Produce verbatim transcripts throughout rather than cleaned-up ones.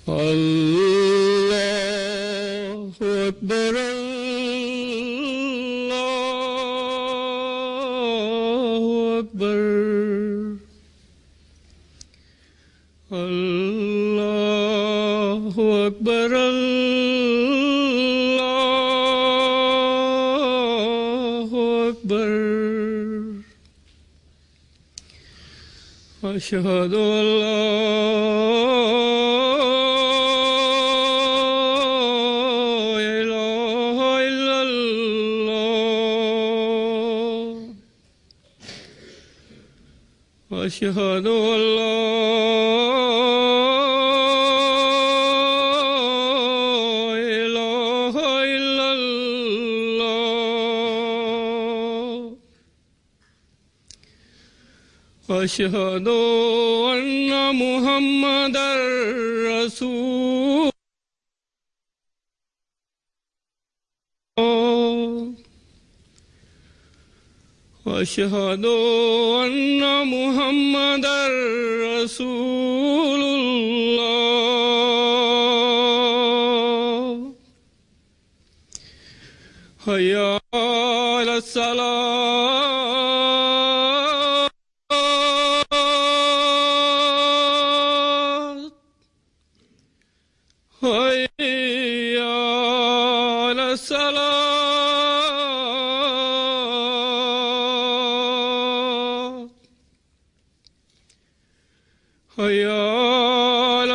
الله أكبر الله أكبر الله أكبر الله أكبر أشهد أن لا إله إلا الله أشهد أن لا إله إلا الله أشهد أن محمدًا رسول الله أشهد أن محمدًا رسول الله حي على الصلاة حي على الصلاة حي على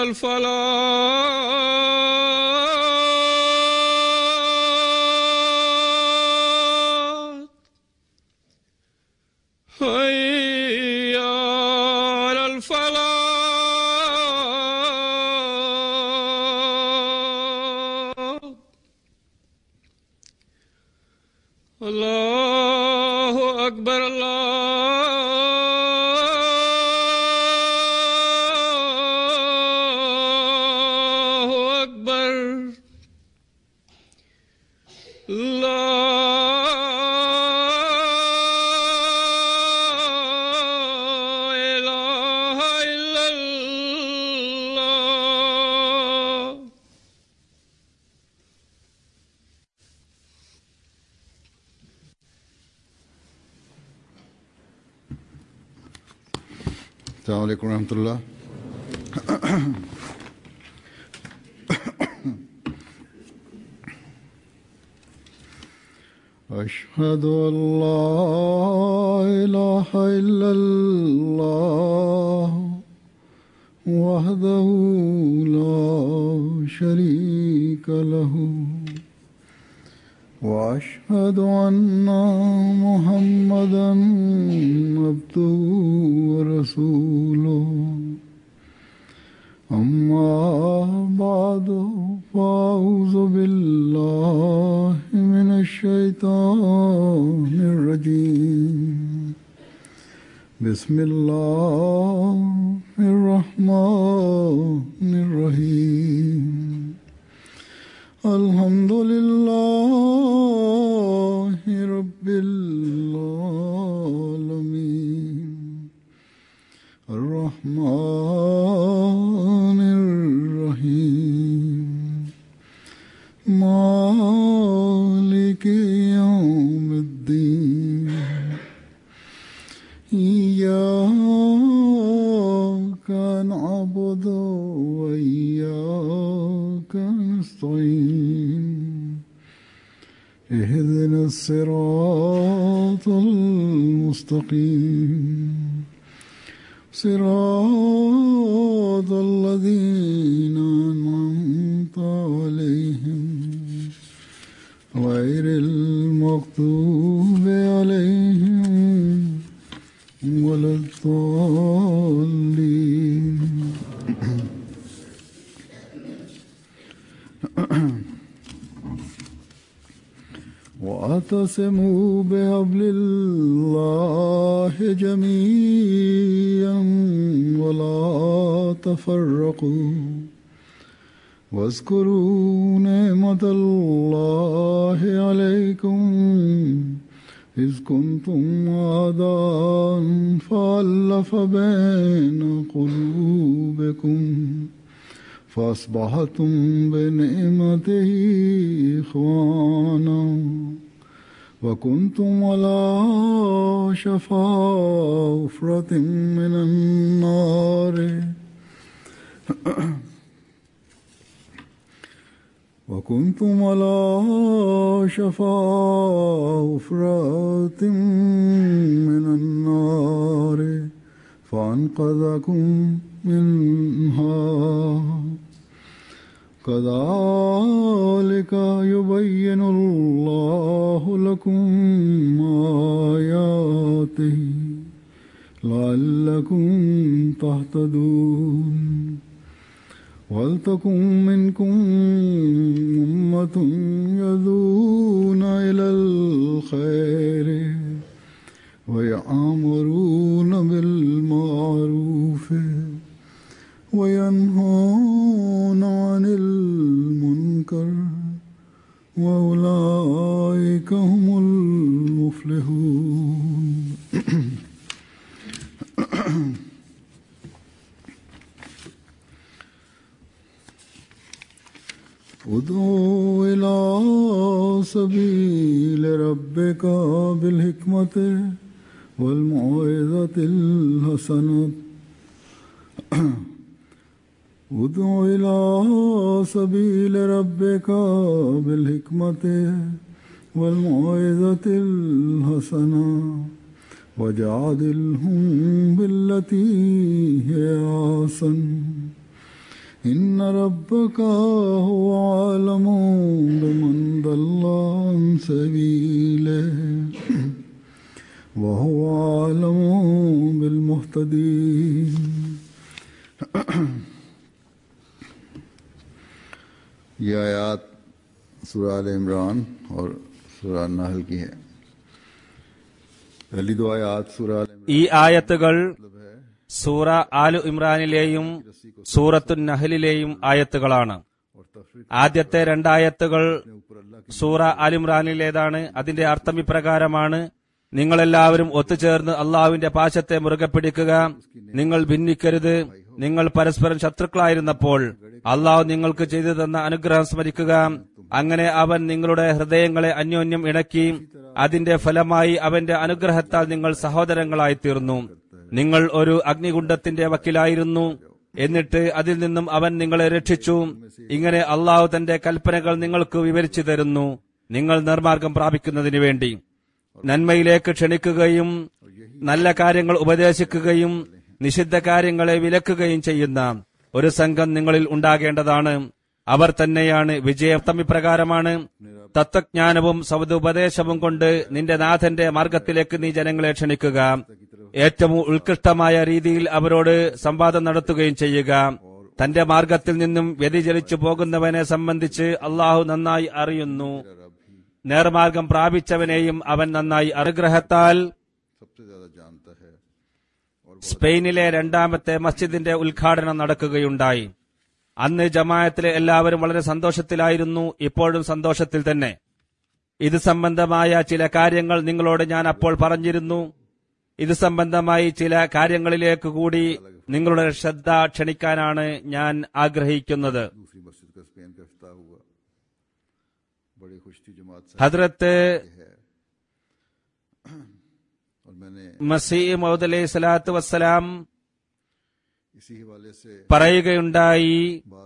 الفلاح حي على الفلاح الله أكبر الله أكبر لا إله إلا الله السلام عليكم ورحمة الله. أشهد أن لا إله إلا الله وحده لا شريك له وأشهد أن محمدًا عبده ورسوله أما بعد فأعوذ بالله من الشيطان الرجيم بسم الله الرحمن الرحيم الحمد لله رب العالمين الرحمن الرحيم مالك يوم الدين إياك نعبد وإياك نستعين اهدنا الصراط المستقيم صراط الذين أنعمت عليهم غير المغضوب عليهم ولا الضالين. واعتصموا بحبل الله جميعا ولا تفرقوا واذكروا نعمة الله عليكم إذ كنتم أعداء فألف بين قلوبكم فأصبحتم بنعمته إخوانا وكنتم على شفا حفرة من النار وكنتم على شفا حفرة من النار فأنقذكم منها كذلك يبين الله لكم آياته لعلكم تهتدون ولتكن منكم أمة يدعون إلى الخير ويأمرون بالمعروف وينهون عن المنكر وأولئك هم المفلحون. ادعو إلى سبيل ربك بالحكمة والموعظة الحسنة ادع إلى سبيل ربك بالحكمة والموعظة الحسنة وجادلهم بالتي هي أحسن إن ربك هو أعلم بمن ضل عن سبيله وهو أعلم بالمهتدين. ये आयात सूरह आल इमरान और सूरह नहल की है. पहली दो आयात सूरह आल ഈ ആയത്തുകൾ സൂറ ആലു ഇമ്രാനിലെയും സൂറത്തു നഹലിലെയും ആയത്തുകളാണ്. ആദ്യത്തെ രണ്ടായത്തുകൾ സൂറ ആൽ ഇമ്രാനിലേതാണ്. അതിന്റെ അർത്ഥം ഇപ്രകാരമാണ്: നിങ്ങളെല്ലാവരും ഒത്തുചേർന്ന് അള്ളാഹുവിന്റെ പാശത്തെ മുറുകെ പിടിക്കുക, നിങ്ങൾ ഭിന്നിക്കരുത്. നിങ്ങൾ പരസ്പരം ശത്രുക്കളായിരുന്നപ്പോൾ അള്ളാഹു നിങ്ങൾക്ക് ചെയ്തു തന്ന അനുഗ്രഹം സ്മരിക്കുക. അങ്ങനെ അവൻ നിങ്ങളുടെ ഹൃദയങ്ങളെ അന്യോന്യം ഇണക്കി. അതിന്റെ ഫലമായി അവന്റെ അനുഗ്രഹത്താൽ നിങ്ങൾ സഹോദരങ്ങളായി തീർന്നു. നിങ്ങൾ ഒരു അഗ്നികുണ്ഡത്തിന്റെ വക്കിലായിരുന്നു, എന്നിട്ട് അതിൽ നിന്നും അവൻ നിങ്ങളെ രക്ഷിച്ചു. ഇങ്ങനെ അള്ളാഹു തന്റെ കൽപ്പനകൾ നിങ്ങൾക്ക് വിവരിച്ചു തരുന്നു, നിങ്ങൾ നിർമാർഗം പ്രാപിക്കുന്നതിനു വേണ്ടി. നന്മയിലേക്ക് ക്ഷണിക്കുകയും നല്ല കാര്യങ്ങൾ ഉപദേശിക്കുകയും നിഷിദ്ധ കാര്യങ്ങളെ വിലക്കുകയും ചെയ്യുന്ന ഒരു സംഘം നിങ്ങളിൽ ഉണ്ടാകേണ്ടതാണ്. അവർ തന്നെയാണ് വിജയം. ഇപ്രകാരമാണ്: തത്വജ്ഞാനവും സദുപദേശവും കൊണ്ട് നിന്റെ നാഥന്റെ മാർഗത്തിലേക്ക് നീ ജനങ്ങളെ ക്ഷണിക്കുക. ഏറ്റവും ഉത്കൃഷ്ടമായ രീതിയിൽ അവരോട് സംവാദം നടത്തുകയും ചെയ്യുക. തന്റെ മാർഗത്തിൽ നിന്നും വ്യതിചലിച്ചു പോകുന്നവനെ സംബന്ധിച്ച് അള്ളാഹു നന്നായി അറിയുന്നു. നേർമാർഗം പ്രാപിച്ചവനെയും അവൻ നന്നായി അനുഗ്രഹത്താൽ. സ്പെയിനിലെ രണ്ടാമത്തെ മസ്ജിദിന്റെ ഉദ്ഘാടനം നടക്കുകയുണ്ടായി. അന്ന് ജമാഅത്തിലെ എല്ലാവരും വളരെ സന്തോഷത്തിലായിരുന്നു. ഇപ്പോഴും സന്തോഷത്തിൽ തന്നെ. ഇത് സംബന്ധമായ ചില കാര്യങ്ങൾ നിങ്ങളോട് ഞാൻ അപ്പോൾ പറഞ്ഞിരുന്നു. ഇത് സംബന്ധമായി ചില കാര്യങ്ങളിലേക്ക് കൂടി നിങ്ങളുടെ ശ്രദ്ധ ക്ഷണിക്കാനാണ് ഞാൻ ആഗ്രഹിക്കുന്നത്. ഹദ്രത്ത് മസീഹ് മൗഊദ് അലൈഹി സ്വലാത്തു വസ്സലാം പറയുകയുണ്ടായി,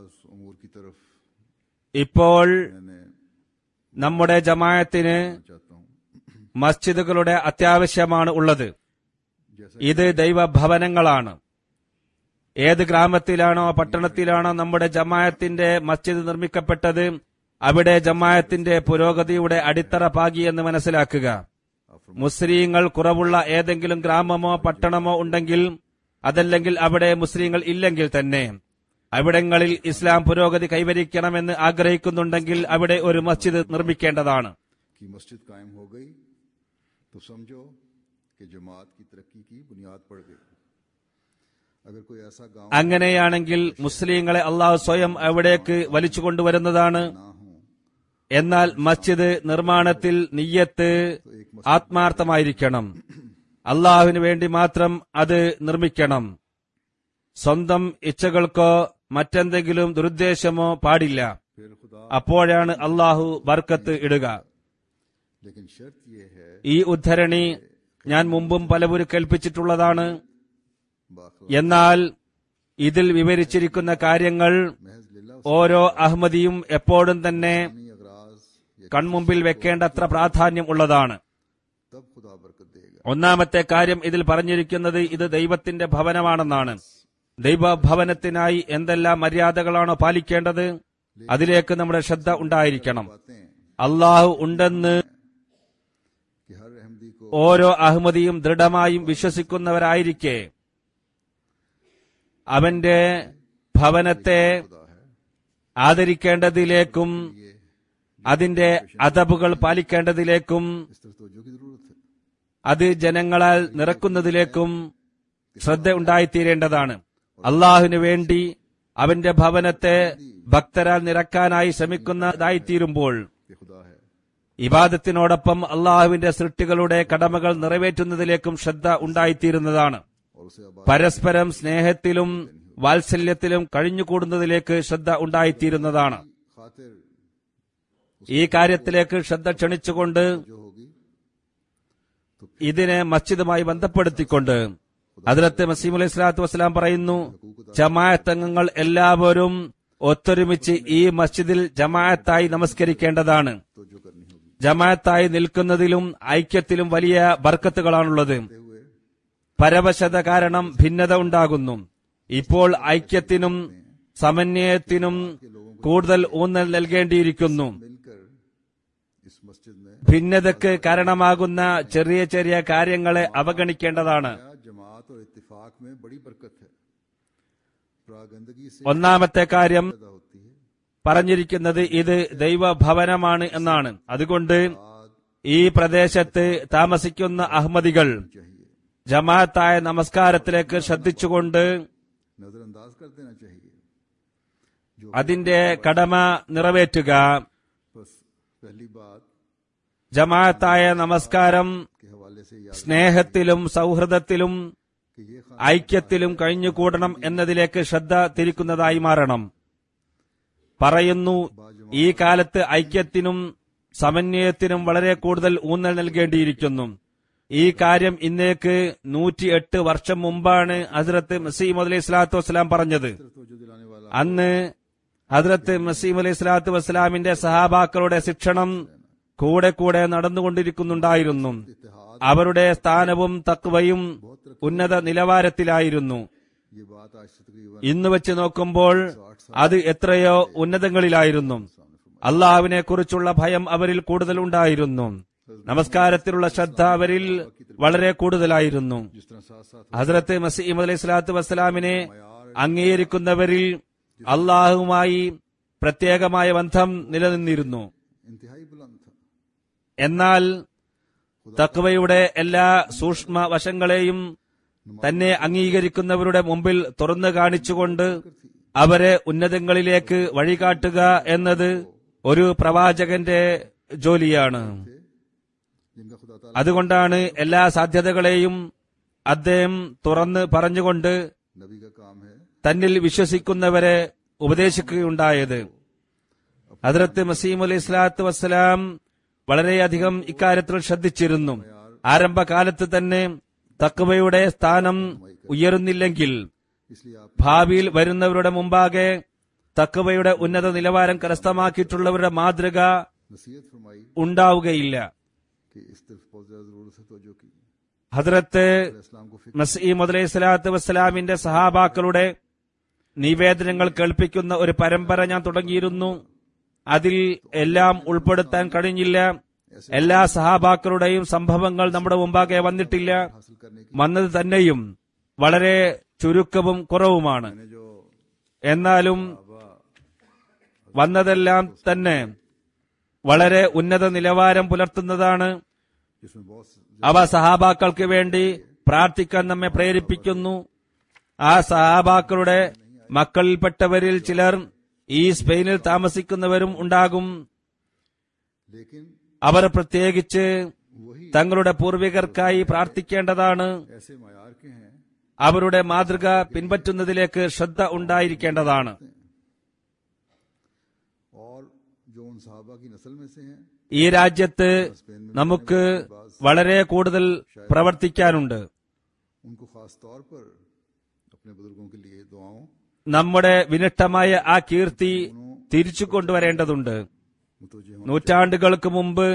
ഇപ്പോൾ നമ്മുടെ ജമാഅത്തിന് മസ്ജിദുകളുടെ അത്യാവശ്യമാണ് ഉള്ളത്. ഇത് ദൈവഭവനങ്ങളാണ്. ഏത് ഗ്രാമത്തിലാണോ പട്ടണത്തിലാണോ നമ്മുടെ ജമാഅത്തിന്റെ മസ്ജിദ് നിർമ്മിക്കപ്പെട്ടത്, അവിടെ ജമാഅത്തിന്റെ പുരോഗതിയുടെ അടിത്തറ പാകിയെന്ന് മനസ്സിലാക്കുക. മുസ്ലിങ്ങൾ കുറവുള്ള ഏതെങ്കിലും ഗ്രാമമോ പട്ടണമോ ഉണ്ടെങ്കിൽ, അതല്ലെങ്കിൽ അവിടെ മുസ്ലിങ്ങൾ ഇല്ലെങ്കിൽ തന്നെ അവിടങ്ങളിൽ ഇസ്ലാം പുരോഗതി കൈവരിക്കണമെന്ന് ആഗ്രഹിക്കുന്നുണ്ടെങ്കിൽ അവിടെ ഒരു മസ്ജിദ് നിർമ്മിക്കേണ്ടതാണ്. അങ്ങനെയാണെങ്കിൽ മുസ്ലിങ്ങളെ അള്ളാഹു സ്വയം അവിടേക്ക് വലിച്ചു കൊണ്ടുവരുന്നതാണ്. എന്നാൽ മസ്ജിദ് നിർമ്മാണത്തിൽ നിയ്യത്ത് ആത്മാർത്ഥമായിരിക്കണം. അള്ളാഹുവിന് വേണ്ടി മാത്രം അത് നിർമ്മിക്കണം. സ്വന്തം ഇച്ഛകൾക്കോ മറ്റെന്തെങ്കിലും ദുരുദ്ദേശമോ പാടില്ല. फिर खुदा അപ്പോഴാണ് അള്ളാഹു ബർക്കത്ത് ഇടുക. लेकिन शर्त ये है ഈ ഉദ്ധരണി ഞാൻ മുമ്പും പലവരും കേൾപ്പിച്ചിട്ടുള്ളതാണ്. बाखला എന്നാൽ ഇതിൽ വിവരിച്ചിരിക്കുന്ന കാര്യങ്ങൾ महज लिल्ला ഓരോ അഹമ്മദിയും എപ്പോഴും തന്നെ अपनी अगराज या കൺമുമ്പിൽ വെക്കേണ്ടത്ര പ്രാധാന്യം ഉള്ളതാണ്. तब खुदा बरकत देगा. ഒന്നാമത്തെ കാര്യം ഇതിൽ പറഞ്ഞിരിക്കുന്നത് ഇത് ദൈവത്തിന്റെ ഭവനമാണെന്നാണ്. ദൈവഭവനത്തിനായി എന്തെല്ലാം മര്യാദകളാണോ പാലിക്കേണ്ടത് അതിലേക്ക് നമ്മുടെ ശ്രദ്ധ ഉണ്ടായിരിക്കണം. बातें അള്ളാഹു ഉണ്ടെന്ന് कि हर अहमदी को ഓരോ അഹമ്മദിയും ദൃഢമായും വിശ്വസിക്കുന്നവരായിരിക്കെ അവന്റെ ഭവനത്തെ खुदा है ആദരിക്കേണ്ടതിലേക്കും അതിന്റെ അദബുകൾ പാലിക്കേണ്ടതിലേക്കും इस तरह तवज्जो की जरूरत है. അത് ജനങ്ങളാൽ നിറക്കുന്നതിലേക്കും ശ്രദ്ധ ഉണ്ടായിത്തീരേണ്ടതാണ്. അള്ളാഹുവിനു വേണ്ടി അവന്റെ ഭവനത്തെ ഭക്തരാൽ നിറക്കാനായി ശ്രമിക്കുന്നതായിത്തീരുമ്പോൾ कि खुदा है ഇബാദത്തിനോടൊപ്പം അള്ളാഹുവിന്റെ സൃഷ്ടികളുടെ കടമകൾ നിറവേറ്റുന്നതിലേക്കും ശ്രദ്ധ ഉണ്ടായിത്തീരുന്നതാണ്. और उसे आबाद പരസ്പരം സ്നേഹത്തിലും വാത്സല്യത്തിലും കഴിഞ്ഞുകൂടുന്നതിലേക്ക് ശ്രദ്ധ ഉണ്ടായിത്തീരുന്നതാണ്. खातिर ഈ കാര്യത്തിലേക്ക് ശ്രദ്ധ ക്ഷണിച്ചുകൊണ്ട് जो होगी तो ഇതിനെ മസ്ജിദുമായി ബന്ധപ്പെടുത്തിക്കൊണ്ട് ഹദ്റത്ത് മസീഹ് അലൈഹി സ്വലാത്തു വസ്സലാം പറയുന്നു, ജമാഅത്ത് അംഗങ്ങൾ എല്ലാവരും ഒത്തൊരുമിച്ച് ഈ മസ്ജിദിൽ ജമാഅത്തായി നമസ്കരിക്കേണ്ടതാണ്. तवज्जो करनी होगी. ജമാഅത്തായി നിൽക്കുന്നതിലും ഐക്യത്തിലും വലിയ ബർക്കത്തുകളാണുള്ളത്. हुए പരവശത കാരണം ഭിന്നത ഉണ്ടാകുന്നു. ഇപ്പോൾ ഐക്യത്തിനും സമന്വയത്തിനും കൂടുതൽ ഊന്നൽ നൽകേണ്ടിയിരിക്കുന്നു. मिलकर इस मस्जिद में ഭിന്നതയ്ക്ക് കാരണമാകുന്ന ചെറിയ ചെറിയ കാര്യങ്ങളെ അവഗണിക്കേണ്ടതാണ്. जमात और इत्तिफाक में बड़ी बरकत है. प्रागंदगी से ഒന്നാമത്തെ കാര്യം पैदा होती है. പറഞ്ഞിരിക്കുന്നത് ഇത് ദൈവഭവനമാണ് എന്നാണ്. അതുകൊണ്ട് ഈ പ്രദേശത്ത് താമസിക്കുന്ന അഹമ്മദികൾ चाहिए ജമാഅത്തായ നമസ്കാരത്തിലേക്ക് ശ്രദ്ധിച്ചുകൊണ്ട് नजरअंदाज कर देना चाहिए. जो അതിന്റെ കടമ നിറവേറ്റുക. बस पहली बात ജമാഅത്തായ നമസ്കാരം के हवाले से याद സ്നേഹത്തിലും സൗഹൃദത്തിലും कि ये खाना ഐക്യത്തിലും കഴിഞ്ഞുകൂടണം എന്നതിലേക്ക് ശ്രദ്ധ തിരിക്കുന്നതായി മാറണം. പറയുന്നു, ഈ കാലത്ത് ഐക്യത്തിനും സമന്വയത്തിനും വളരെ കൂടുതൽ ഊന്നൽ നൽകേണ്ടിയിരിക്കുന്നു. ഈ കാര്യം ഇന്നേക്ക് നൂറ്റിയെട്ട് വർഷം മുമ്പാണ് ഹസ്രത്ത് മസീഹ് അലൈഹി സ്വലാത്തു വസ്സലാം പറഞ്ഞത്. तवज्जो दिलाने वाला അന്ന് ഹദ്റത്ത് മസീഹ് അലൈഹി സ്വലാത്തു വസ്സലാമിന്റെ സഹാബാക്കളുടെ ശിക്ഷണം കൂടെ കൂടെ നടന്നുകൊണ്ടിരിക്കുന്നുണ്ടായിരുന്നു. അവരുടെ സ്ഥാനവും തഖ്വയും ഉന്നത നിലവാരത്തിലായിരുന്നു. ये बात आज से तकरीबन ഇന്ന് വെച്ച് നോക്കുമ്പോൾ അത് എത്രയോ ഉന്നതങ്ങളിലായിരുന്നു. അള്ളാഹുവിനെ കുറിച്ചുള്ള ഭയം അവരിൽ കൂടുതൽ ഉണ്ടായിരുന്നു. നമസ്കാരത്തിലുള്ള ശ്രദ്ധ അവരിൽ വളരെ കൂടുതലായിരുന്നു. जिस तरह साथ साथ ഹസ്രത്ത് മസീഹ് അലൈഹി സ്വലാത്തു വസ്സലാമിനെ അംഗീകരിക്കുന്നവരിൽ അള്ളാഹുവുമായി പ്രത്യേകമായ ബന്ധം നിലനിന്നിരുന്നു. इंतहाई बुलंद था. എന്നാൽ തഖ്വയുടെ എല്ലാ സൂക്ഷ്മ വശങ്ങളെയും തന്നെ അംഗീകരിക്കുന്നവരുടെ മുമ്പിൽ തുറന്നു കാണിച്ചുകൊണ്ട് അവരെ ഉന്നതങ്ങളിലേക്ക് വഴികാട്ടുക എന്നത് ഒരു പ്രവാചകന്റെ ജോലിയാണ്. जिनका खुदा ताला അതുകൊണ്ടാണ് എല്ലാ സാധ്യതകളെയും അദ്ദേഹം തുറന്ന് പറഞ്ഞുകൊണ്ട് नबी का काम है തന്നിൽ വിശ്വസിക്കുന്നവരെ ഉപദേശിക്കുകയുണ്ടായത്. ഹദ്റത്ത് മസീഹ് അലൈഹി സ്വലാത്തു വസ്സലാം വളരെയധികം ഇക്കാര്യത്തിൽ ശ്രദ്ധിച്ചിരുന്നു. ആരംഭകാലത്ത് തന്നെ തഖ്വയുടെ സ്ഥാനം ഉയരുന്നില്ലെങ്കിൽ इसलिए आप ഭാവിയിൽ വരുന്നവരുടെ മുമ്പാകെ തഖ്വയുടെ ഉന്നത നിലവാരം കരസ്ഥമാക്കിയിട്ടുള്ളവരുടെ മാതൃക नसीहत फरमाई ഉണ്ടാവുകയില്ല. कि इस तरफ बहुत ज्यादा जरूरत है तवज्जो की. ഹദ്റത്ത് इस्लाम को फिक्र മസീഹ് അലൈഹി സ്വലാത്തു വസ്സലാമിന്റെ സഹാബാക്കളുടെ നിവേദനങ്ങൾ കേൾപ്പിക്കുന്ന ഒരു പരമ്പര ഞാൻ തുടങ്ങിയിരുന്നു. അതിൽ എല്ലാം ഉൾപ്പെടുത്താൻ കഴിഞ്ഞില്ല. എല്ലാ സഹാബാക്കളുടെയും സംഭവങ്ങൾ നമ്മുടെ മുമ്പാകെ വന്നിട്ടില്ല. हासिल करने की വന്നത് തന്നെയും വളരെ ചുരുക്കവും കുറവുമാണ്. मैंने जो എന്നാലും വന്നതെല്ലാം തന്നെ വളരെ ഉന്നത നിലവാരം പുലർത്തുന്നതാണ്. जिसमें बहुत അവ സഹാബാക്കൾക്ക് വേണ്ടി പ്രാർത്ഥിക്കാൻ നമ്മെ പ്രേരിപ്പിക്കുന്നു. ആ സഹാബാക്കളുടെ മക്കളിൽപ്പെട്ടവരിൽ ചിലർ ഈ സ്പെയിനിൽ താമസിക്കുന്നവരും ഉണ്ടാകും. लेकिन അവർ പ്രത്യേകിച്ച് वही തങ്ങളുടെ പൂർവികർക്കായി പ്രാർത്ഥിക്കേണ്ടതാണ്. ऐसे मयार के हैं അവരുടെ മാതൃക പിൻപറ്റുന്നതിലേക്ക് ശ്രദ്ധ ഉണ്ടായിരിക്കേണ്ടതാണ്. और जो उन सहाबा की नस्ल में से हैं ഈ രാജ്യത്ത് നമുക്ക് വളരെ കൂടുതൽ പ്രവർത്തിക്കാനുണ്ട്. उनको खास तौर पर अपने बुजुर्गों के लिए दुआओं നമ്മുടെ വിനിഷ്ടമായ ആ കീർത്തി തിരിച്ചു കൊണ്ടുവരേണ്ടതുണ്ട്. मुतवज्जे നൂറ്റാണ്ടുകൾക്ക് മുമ്പ്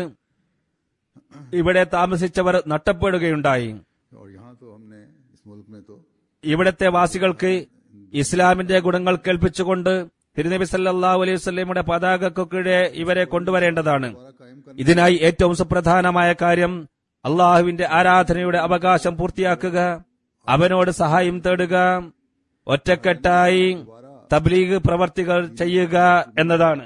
ഇവിടെ താമസിച്ചവർ നഷ്ടപ്പെടുകയുണ്ടായി. और यहाँ तो हमने इस मुल्क में तो ഇവിടത്തെ വാസികൾക്ക് ഇസ്ലാമിന്റെ ഗുണങ്ങൾ കേൾപ്പിച്ചുകൊണ്ട് തിരുനബി സല്ലല്ലാഹു അലൈഹി വസല്ലമയുടെ പതാകയ്ക്ക് ഇവരെ കൊണ്ടുവരേണ്ടതാണ്. ഇതിനായി ഏറ്റവും സുപ്രധാനമായ കാര്യം അള്ളാഹുവിന്റെ ആരാധനയുടെ അവകാശം പൂർത്തിയാക്കുക, അവനോട് സഹായം തേടുക, ഒറ്റക്കെട്ടായി തബ്ലീഗ് പ്രവർത്തികൾ ചെയ്യുക എന്നതാണ്.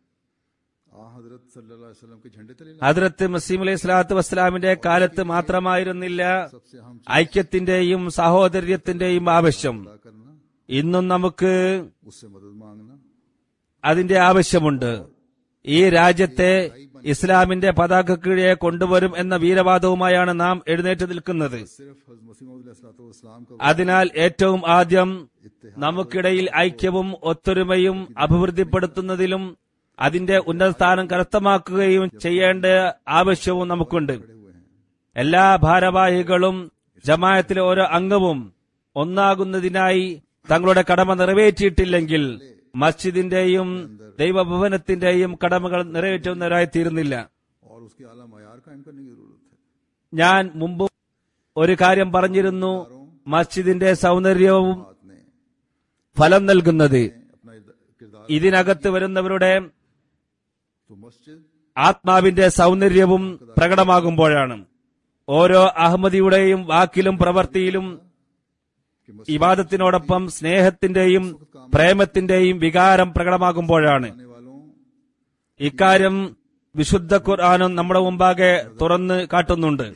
आ हजरत सल्लल्लाहु अलैहि वसल्लम के झंडे तले ഹദ്റത്ത് മസീഹ് അലൈഹി സ്വലാത്തു വസ്സലാമിന്റെ കാലത്ത് മാത്രമായിരുന്നില്ല सबसे हम ഐക്യത്തിന്റെയും സഹോദര്യത്തിന്റെയും ആവശ്യം. चिंता करना, ഇന്നും നമുക്ക് उससे मदद मांगना, അതിന്റെ ആവശ്യമുണ്ട്. ഈ രാജ്യത്തെ ഇസ്ലാമിന്റെ പതാക കീഴെ കൊണ്ടുവരും എന്ന വീരവാദവുമായാണ് നാം എഴുന്നേറ്റ് നിൽക്കുന്നത്. सिर्फ हज़रत मसीह मौऊद अलैहिस्सलाम का അതിനാൽ ഏറ്റവും ആദ്യം നമുക്കിടയിൽ ഐക്യവും ഒത്തൊരുമയും അഭിവൃദ്ധിപ്പെടുത്തുന്നതിലും അതിന്റെ ഉന്നതസ്ഥാനം കരസ്ഥമാക്കുകയും ചെയ്യേണ്ട ആവശ്യവും നമുക്കുണ്ട്. എല്ലാ ഭാരവാഹികളും ജമാഅത്തിലെ ഓരോ അംഗവും ഒന്നാകുന്നതിനായി തങ്ങളുടെ കടമ നിറവേറ്റിയിട്ടില്ലെങ്കിൽ മസ്ജിദിന്റെയും ദൈവഭവനത്തിന്റെയും കടമകൾ നിറവേറ്റുന്നവരായി തീരുന്നില്ല. और उसके आला मयार कायम करने की जरूरत है. ഞാൻ മുമ്പ് ഒരു കാര്യം പറഞ്ഞിരുന്നു, മസ്ജിദിന്റെ സൗന്ദര്യവും बात ने ഫലം നൽകുന്നത് अपना किरदार ഇതിനകത്ത് വരുന്നവരുടെ तो मस्जिद ആത്മാവിന്റെ സൗന്ദര്യവും പ്രകടമാകുമ്പോഴാണ്. ഓരോ അഹമ്മദിയുടെയും വാക്കിലും പ്രവൃത്തിയിലും कि ഇബാദത്തിനോടൊപ്പം സ്നേഹത്തിന്റെയും പ്രേമത്തിന്റെയും വികാരം പ്രകടമാകുമ്പോഴാണ്. मस्जिद वालों ഇക്കാര്യം വിശുദ്ധ ഖുർആനും നമ്മുടെ മുമ്പാകെ തുറന്ന് കാട്ടുന്നുണ്ട്.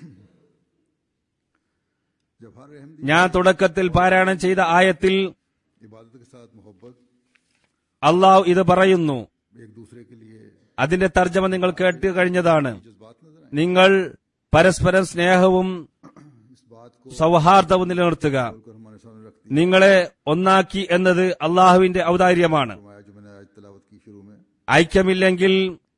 जब हर अहमदी ഞാൻ തുടക്കത്തിൽ പാരായണം ചെയ്ത ആയത്തിൽ इबादत के साथ मोहब्बत അള്ളാഹു ഇത് പറയുന്നു. एक दूसरे के लिए അതിന്റെ തർജ്ജമ നിങ്ങൾ കേട്ട് കഴിഞ്ഞതാണ്. जज्बात नजर आए, നിങ്ങൾ പരസ്പരം സ്നേഹവും इस बात को സൗഹാർദ്ദവും നിലനിർത്തുക. कर हमारे सामने रखती നിങ്ങളെ ഒന്നാക്കി എന്നത് അള്ളാഹുവിന്റെ ഔദാര്യമാണ്. फरमाया जो मैंने आज तिलावत की शुरू में ഐക്യമില്ലെങ്കിൽ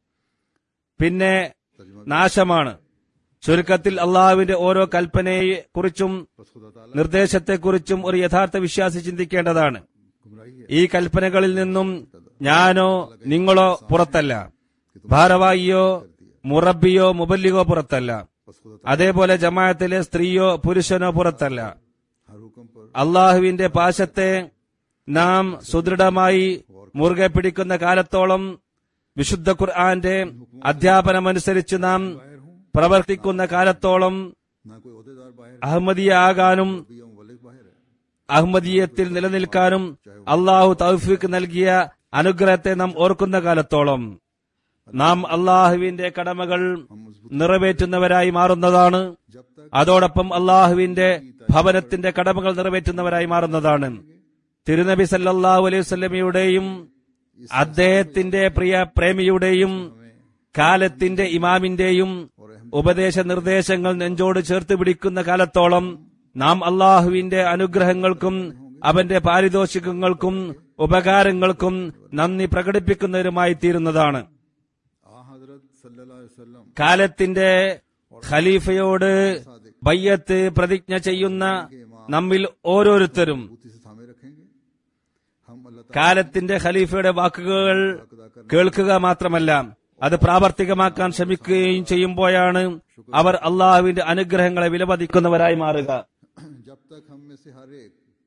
പിന്നെ നാശമാണ്. ചുരുക്കത്തിൽ അള്ളാഹുവിന്റെ ഓരോ കൽപ്പനയെക്കുറിച്ചും बस खुदा ताला നിർദ്ദേശത്തെക്കുറിച്ചും ഒരു യഥാർത്ഥ വിശ്വാസി ചിന്തിക്കേണ്ടതാണ്. गुमराही है. ഈ കൽപ്പനകളിൽ നിന്നും ഞാനോ നിങ്ങളോ പുറത്തല്ല, ഭാരവാഹിയോ മുറബിയോ മുബല്ലിഗോ പുറത്തല്ല, बस खुदा അതേപോലെ ജമാഅത്തിലെ സ്ത്രീയോ പുരുഷനോ പുറത്തല്ല. हर हुक्म पर അള്ളാഹുവിന്റെ പാശത്തെ നാം സുദൃഢമായി മുറുകെ പിടിക്കുന്ന കാലത്തോളം, വിശുദ്ധ ഖുർആന്റെ അധ്യാപനമനുസരിച്ച് നാം പ്രവർത്തിക്കുന്ന കാലത്തോളം ना कोई ओहदेदार बाहर അഹമ്മദിയ ആകാനും भी या मुबल्लिग बाहर है. അഹമ്മദീയത്തിൽ നിലനിൽക്കാനും അള്ളാഹു തൗഫീഖ് നൽകിയ അനുഗ്രഹത്തെ നാം ഓർക്കുന്ന കാലത്തോളം നാം അള്ളാഹുവിന്റെ കടമകൾ നിറവേറ്റുന്നവരായി മാറുന്നതാണ്. जब तक അതോടൊപ്പം അള്ളാഹുവിന്റെ ഭവനത്തിന്റെ കടമകൾ നിറവേറ്റുന്നവരായി മാറുന്നതാണ്. തിരുനബി സല്ലല്ലാഹു അലൈഹി വസല്ലമയുടെയും അദ്ദേഹത്തിന്റെ പ്രിയ പ്രേമിയുടെയും കാലത്തിന്റെ ഇമാമിന്റെയും ഉപദേശ നിർദ്ദേശങ്ങൾ നെഞ്ചോട് ചേർത്ത് പിടിക്കുന്ന കാലത്തോളം നാം അള്ളാഹുവിന്റെ അനുഗ്രഹങ്ങൾക്കും അവന്റെ പാരിതോഷികങ്ങൾക്കും ഉപകാരങ്ങൾക്കും നന്ദി പ്രകടിപ്പിക്കുന്നവരുമായി തീരുന്നതാണ്. आ हजरत सल्लल्लाहु अलैहि वसल्लम കാലത്തിന്റെ ഖലീഫയോട് ബയ്യത്ത് പ്രതിജ്ഞ ചെയ്യുന്ന നമ്മിൽ ഓരോരുത്തരും बूती से थामे रखेंगे. हम अल्लाह ताला കാലത്തിന്റെ ഖലീഫയുടെ വാക്കുകൾ കേൾക്കുക മാത്രമല്ല അത് പ്രാവർത്തികമാക്കാൻ ശ്രമിക്കുകയും ചെയ്യുമ്പോഴാണ് അവർ അള്ളാഹുവിന്റെ അനുഗ്രഹങ്ങളെ വിലമതിക്കുന്നവരായി മാറുക. जब तक हम में से हर एक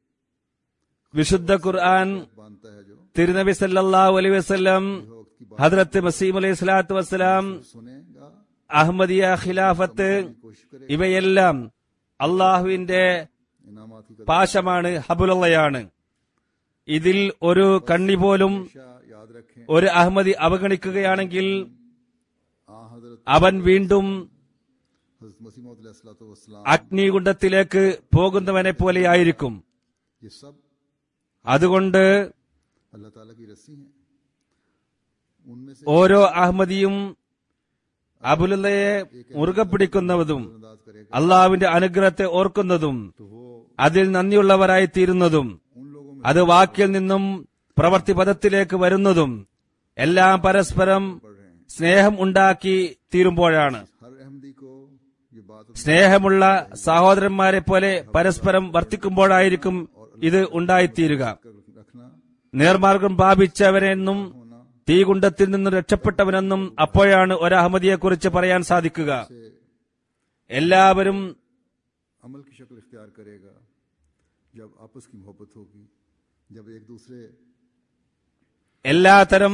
വിശുദ്ധ ഖുർആൻ बांधता है जो തിരുനബി സല്ലല്ലാഹു അലൈഹി വസല്ലം, वक्त की बात ഹദ്റത്ത് മസീഹ് അലൈഹി സ്വലാത്തു വസ്സലാം, सुनेगा, അഹമ്മദിയ ഖിലാഫത്ത് कोशिश करे, ഇവയെല്ലാം അള്ളാഹുവിന്റെ इनामात की कदर പാശമാണ്, ഹബുലുള്ളയാണ്. ഇതിൽ ഒരു കണ്ണി പോലും हमेशा याद रखें. ഒരു അഹമ്മദി അവഗണിക്കുകയാണെങ്കിൽ आ हजरत അവൻ വീണ്ടും हजरत मसीह मौऊद अलैहिस्सलाम അഗ്നികുണ്ഡത്തിലേക്ക് പോകുന്നവനെ പോലെയായിരിക്കും. ये सब അതുകൊണ്ട് अल्लाह ताला की रस्सी हैं. उनमें से ഓരോ അഹമ്മദിയും അബുലുള്ളയെ മുറുകെ പിടിക്കുന്നതും अंदाज करेगा അള്ളാഹുവിന്റെ അനുഗ്രഹത്തെ ഓർക്കുന്നതും तो वो അതിൽ നന്ദിയുള്ളവരായിത്തീരുന്നതും അത് വാക്കിൽ നിന്നും പ്രവൃത്തിപഥത്തിലേക്ക് വരുന്നതും എല്ലാം പരസ്പരം സ്നേഹം ഉണ്ടാക്കി തീരുമ്പോഴാണ്. हर अहमदी को ये बात സ്നേഹമുള്ള സഹോദരന്മാരെ പോലെ പരസ്പരം വർത്തിക്കുമ്പോഴായിരിക്കും ഇത് ഉണ്ടായിത്തീരുക. रखना നേർമാർഗം പ്രാപിച്ചവനെന്നും തീകുണ്ടത്തിൽ നിന്ന് രക്ഷപ്പെട്ടവനെന്നും അപ്പോഴാണ് ഒരു അഹമ്മദിയെക്കുറിച്ച് പറയാൻ സാധിക്കുക. എല്ലാവരും अमल की शक्ल इख्तियार करेगा जब आपस की मोहब्बत होगी, जब एक दूसरे എല്ലാത്തരം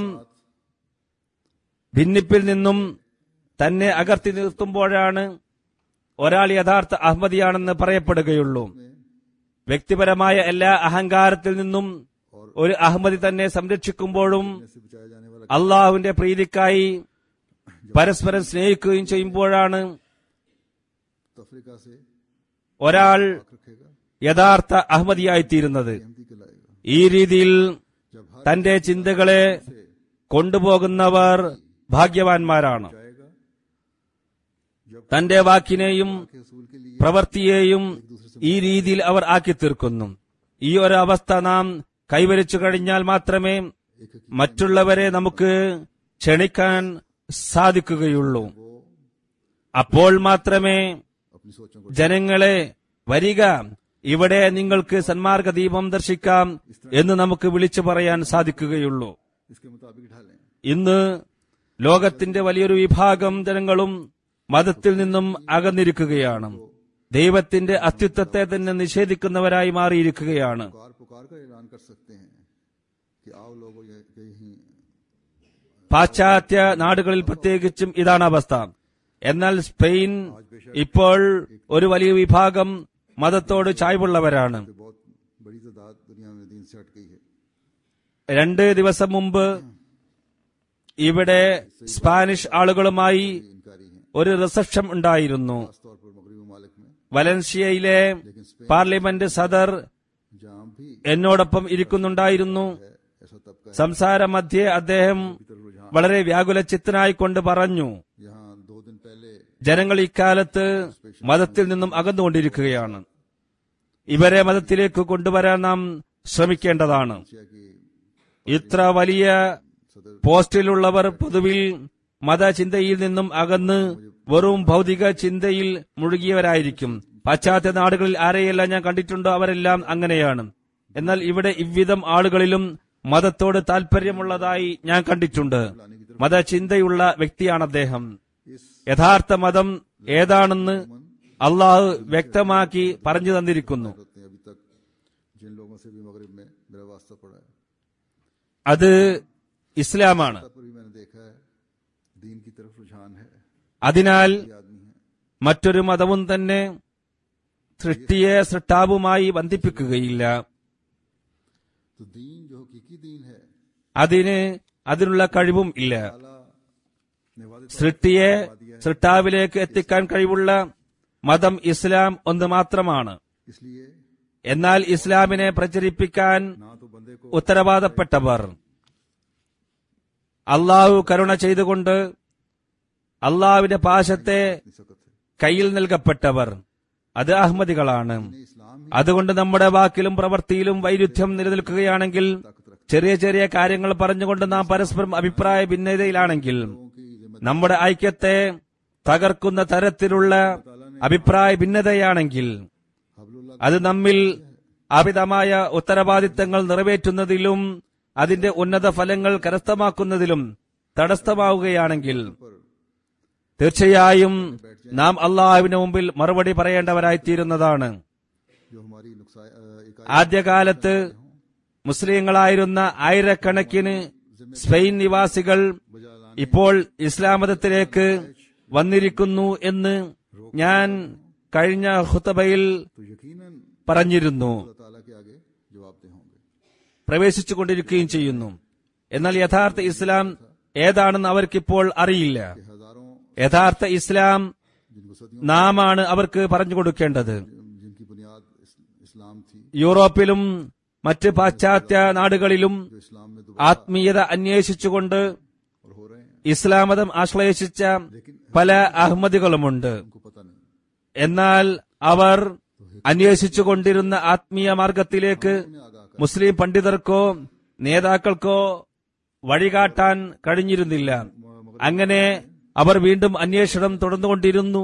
ഭിന്നിപ്പിൽ നിന്നും തന്നെ അകർത്തി നിർത്തുമ്പോഴാണ് ഒരാൾ യഥാർത്ഥ അഹമ്മദിയാണെന്ന് പറയപ്പെടുകയുള്ളൂ. വ്യക്തിപരമായ എല്ലാ അഹങ്കാരത്തിൽ നിന്നും ഒരു അഹമ്മദി തന്നെ സംരക്ഷിക്കുമ്പോഴും से बचाया जाने वाला അള്ളാഹുവിന്റെ പ്രീതിക്കായി പരസ്പരം സ്നേഹിക്കുകയും ചെയ്യുമ്പോഴാണ് तफरीका से ഒരാൾ रखेगा, യഥാർത്ഥ അഹമ്മദിയായിത്തീരുന്നത്. अहमदी कहलाएगा। ഈ രീതിയിൽ जब हर തന്റെ ചിന്തകളെ കൊണ്ടുപോകുന്നവർ ഭാഗ്യവാന്മാരാണ്. जाएगा, जब തന്റെ വാക്കിനെയും के असूल के लिए പ്രവൃത്തിയെയും ഈ രീതിയിൽ അവർ ആക്കി തീർക്കുന്നു. ഈ ഒരു അവസ്ഥ നാം കൈവരിച്ചു കഴിഞ്ഞാൽ മാത്രമേ മറ്റുള്ളവരെ നമുക്ക് ക്ഷണിക്കാൻ സാധിക്കുകയുള്ളൂ. അപ്പോൾ മാത്രമേ अपनी सोचों को ജനങ്ങളെ വരിക, ഇവിടെ നിങ്ങൾക്ക് സന്മാർഗ ദീപം ദർശിക്കാം എന്ന് നമുക്ക് വിളിച്ചു പറയാൻ സാധിക്കുകയുള്ളൂ. इसके मुताबिक ढालें। ഇന്ന് ലോകത്തിന്റെ വലിയൊരു വിഭാഗം ജനങ്ങളും മതത്തിൽ നിന്നും അകന്നിരിക്കുകയാണ്. ദൈവത്തിന്റെ അസ്തിത്വത്തെ തന്നെ നിഷേധിക്കുന്നവരായി മാറിയിരിക്കുകയാണ്. पुकार पुकार कर ऐलान कर सकते हैं कि आओ लोगों ये कहीं പാശ്ചാത്യ നാടുകളിൽ പ്രത്യേകിച്ചും ഇതാണ് അവസ്ഥ. എന്നാൽ സ്പെയിൻ ഇപ്പോൾ ഒരു വലിയ വിഭാഗം മതത്തോട് ചായ്വുള്ളവരാണ്. बहुत बड़ी तादाद दुनिया में दीन से हट गई है। രണ്ട് ദിവസം മുമ്പ് ഇവിടെ സ്പാനിഷ് ആളുകളുമായി इनकारी हैं ഒരു റിസപ്ഷൻ ഉണ്ടായിരുന്നു. खासतौर पर मगरबी ममालिक में, വലൻസിയയിലെ പാർലമെന്റ് സദർ जहाँ भी എന്നോടൊപ്പം ഇരിക്കുന്നുണ്ടായിരുന്നു. है ऐसा तबका സംസാര മധ്യേ അദ്ദേഹം വളരെ വ്യാകുലചിത്തനായിക്കൊണ്ട് പറഞ്ഞു, यहाँ दो दिन पहले ജനങ്ങൾ ഇക്കാലത്ത് മതത്തിൽ നിന്നും അകന്നുകൊണ്ടിരിക്കുകയാണ്. ഇവരെ മതത്തിലേക്ക് കൊണ്ടുവരാൻ നാം ശ്രമിക്കേണ്ടതാണ്. एशिया की ഇത്ര വലിയ പോസ്റ്റിലുള്ളവർ പൊതുവിൽ മതചിന്തയിൽ നിന്നും അകന്ന് വെറും ഭൗതിക ചിന്തയിൽ മുഴുകിയവരായിരിക്കും. പാശ്ചാത്യ നാടുകളിൽ ആരെയെല്ലാം ഞാൻ കണ്ടിട്ടുണ്ടോ അവരെല്ലാം അങ്ങനെയാണ്. എന്നാൽ ഇവിടെ ഇவ்விധം ആളുകളിലും മതത്തോട് താൽപര്യമുള്ളതായി ഞാൻ കണ്ടിട്ടുണ്ട്. മതചിന്തയുള്ള വ്യക്തിയാണ് അദ്ദേഹം. യഥാർത്ഥ മതം ഏതാണെന്ന് അള്ളാഹു വ്യക്തമാക്കി പറഞ്ഞു തന്നിരിക്കുന്നു. होते हैं अभी तक जिन लोगों से भी मगरिब में मेरा वास्ता पड़ा है, അത് ഇസ്ലാമാണ്. तब पर भी मैंने देखा है दीन की तरफ रुझान है। അതിനാൽ ये आदमी है മറ്റൊരു മതവും തന്നെ സൃഷ്ടിയെ സൃഷ്ടാവുമായി ബന്ധിപ്പിക്കുകയില്ല. तो दीन जो हकीकी दीन है, അതിന് അതിനുള്ള കഴിവും ഇല്ല. ताला ने वादे तौर സൃഷ്ടിയെ സൃഷ്ടാവിലേക്ക് എത്തിക്കാൻ കഴിവുള്ള മതം ഇസ്ലാം ഒന്ന് മാത്രമാണ്. पर इसलिए എന്നാൽ ഇസ്ലാമിനെ പ്രചരിപ്പിക്കാൻ ना तो बंदे को ഉത്തരവാദപ്പെട്ടവർ അള്ളാഹു കരുണ ചെയ്തുകൊണ്ട് അള്ളാഹുവിന്റെ പാശത്തെ इतनी सख्त है, കയ്യിൽ നൽകപ്പെട്ടവർ അത് അഹമ്മദികളാണ്. इस्लाम ही അതുകൊണ്ട് നമ്മുടെ വാക്കിലും പ്രവൃത്തിയിലും വൈരുദ്ധ്യം നിലനിൽക്കുകയാണെങ്കിൽ, ചെറിയ ചെറിയ കാര്യങ്ങൾ പറഞ്ഞുകൊണ്ട് നാം പരസ്പരം അഭിപ്രായ ഭിന്നതയിലാണെങ്കിൽ, നമ്മുടെ ഐക്യത്തെ തകർക്കുന്ന തരത്തിലുള്ള അഭിപ്രായ ഭിന്നതയാണെങ്കിൽ, हबलुल्लाह അത് നമ്മിൽ അമിതമായ ഉത്തരവാദിത്തങ്ങൾ നിറവേറ്റുന്നതിലും അതിന്റെ ഉന്നത ഫലങ്ങൾ കരസ്ഥമാക്കുന്നതിലും തടസ്സമാവുകയാണെങ്കിൽ, തീർച്ചയായും നാം അള്ളാഹുവിന് മുമ്പിൽ മറുപടി പറയേണ്ടവരായിത്തീരുന്നതാണ്. जो हमारी नुकसान इकाई ആദ്യകാലത്ത് മുസ്ലിങ്ങളായിരുന്ന ആയിരക്കണക്കിന് സ്പെയിൻ നിവാസികൾ ഇപ്പോൾ ഇസ്ലാം മതത്തിലേക്ക് വന്നിരിക്കുന്നു എന്ന് ഞാൻ കഴിഞ്ഞ ഖുത്ബയിൽ तो यकीनन പറഞ്ഞിരുന്നു. अल्लाह ताला के आगे जवाबदेह होंगे। പ്രവേശിച്ചുകൊണ്ടിരിക്കുകയും ചെയ്യുന്നു. എന്നാൽ യഥാർത്ഥ ഇസ്ലാം ഏതാണെന്ന് അവർക്കിപ്പോൾ അറിയില്ല. कि हजारों യഥാർത്ഥ ഇസ്ലാം जिनको सदियों നാം ആണ് അവർക്ക് പറഞ്ഞു കൊടുക്കേണ്ടത്. जिनकी बुनियाद इस- इस्लाम थी, യൂറോപ്പിലും മറ്റ് പാശ്ചാത്യ നാടുകളിലും जो इस्लाम में दोबारा ആത്മീയത അന്വേഷിച്ചുകൊണ്ട് और हो रहे हैं, ഇസ്ലാം മതം ആശ്രയിച്ച പല അഹമ്മദികളുമുണ്ട്. उनको पता नहीं। എന്നാൽ അവർ तो അന്വേഷിച്ചുകൊണ്ടിരുന്ന ആത്മീയ മാർഗത്തിലേക്ക് മുസ്ലിം പണ്ഡിതർക്കോ നേതാക്കൾക്കോ വഴികാട്ടാൻ കഴിഞ്ഞിരുന്നില്ല. അങ്ങനെ അവർ വീണ്ടും അന്വേഷണം തുടർന്നുകൊണ്ടിരുന്നു.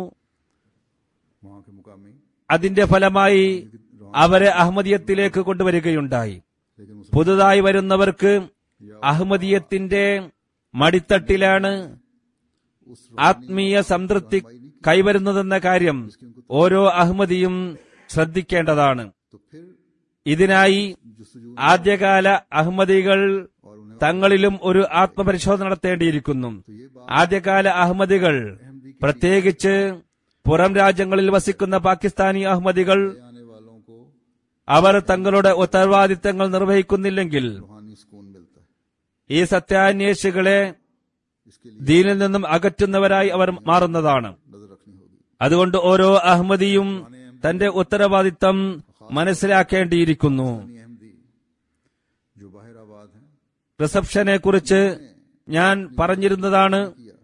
അതിന്റെ ഫലമായി അവരെ അഹമ്മദിയത്തിലേക്ക് കൊണ്ടുവരികയുണ്ടായി. പുതുതായി വരുന്നവർക്ക് അഹമ്മദിയത്തിന്റെ മടിത്തട്ടിലാണ് ആത്മീയ സംതൃപ്തി കൈവരുന്നതെന്ന കാര്യം ഓരോ അഹമ്മദിയും ശ്രദ്ധിക്കേണ്ടതാണ്. ഇതിനായി ആദ്യകാല അഹമ്മദികൾ തങ്ങളിലും ഒരു ആത്മപരിശോധന നടത്തേണ്ടിയിരിക്കുന്നു. ആദ്യകാല അഹമ്മദികൾ, പ്രത്യേകിച്ച് പുറം രാജ്യങ്ങളിൽ വസിക്കുന്ന പാകിസ്ഥാനി അഹമ്മദികൾ, അവർ തങ്ങളുടെ ഉത്തരവാദിത്തങ്ങൾ നിർവഹിക്കുന്നില്ലെങ്കിൽ ഈ സത്യാന്വേഷികളെ ദീനിൽ നിന്നും അകറ്റുന്നവരായി അവർ മാറുന്നതാണ്. അതുകൊണ്ട് ഓരോ അഹമ്മദിയും തന്റെ ഉത്തരവാദിത്തം മനസ്സിലാക്കേണ്ടിയിരിക്കുന്നു. റിസപ്ഷനെ കുറിച്ച് ഞാൻ പറഞ്ഞിരുന്നതാണ്.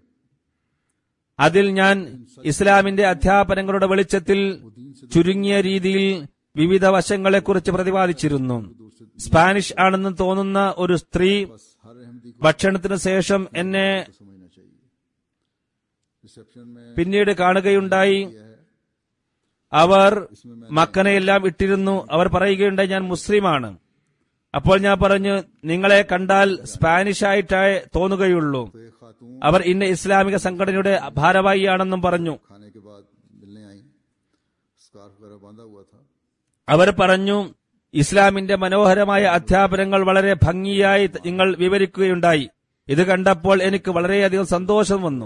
അതിൽ ഞാൻ ഇസ്ലാമിന്റെ അധ്യാപനങ്ങളുടെ വെളിച്ചത്തിൽ ചുരുങ്ങിയ രീതിയിൽ വിവിധ വശങ്ങളെക്കുറിച്ച് പ്രതിപാദിച്ചിരുന്നു. സ്പാനിഷ് ആണെന്ന് തോന്നുന്ന ഒരു സ്ത്രീ ഭക്ഷണത്തിനു ശേഷം എന്നെ പിന്നീട് കാണുകയുണ്ടായി. അവർ മക്കനെയെല്ലാം ഇട്ടിരുന്നു. അവർ പറയുകയുണ്ടായി, ഞാൻ മുസ്ലിമാണ്. അപ്പോൾ ഞാൻ പറഞ്ഞു, നിങ്ങളെ കണ്ടാൽ സ്പാനിഷ് ആയിട്ടായി തോന്നുകയുള്ളൂ. അവർ ഇന്ന ഇസ്ലാമിക സംഘടനയുടെ ഭാരവാഹിയാണെന്നും പറഞ്ഞു. അവർ പറഞ്ഞു, ഇസ്ലാമിന്റെ മനോഹരമായ അധ്യാപനങ്ങൾ വളരെ ഭംഗിയായി നിങ്ങൾ വിവരിക്കുകയുണ്ടായി. ഇത് കണ്ടപ്പോൾ എനിക്ക് വളരെയധികം സന്തോഷം വന്നു.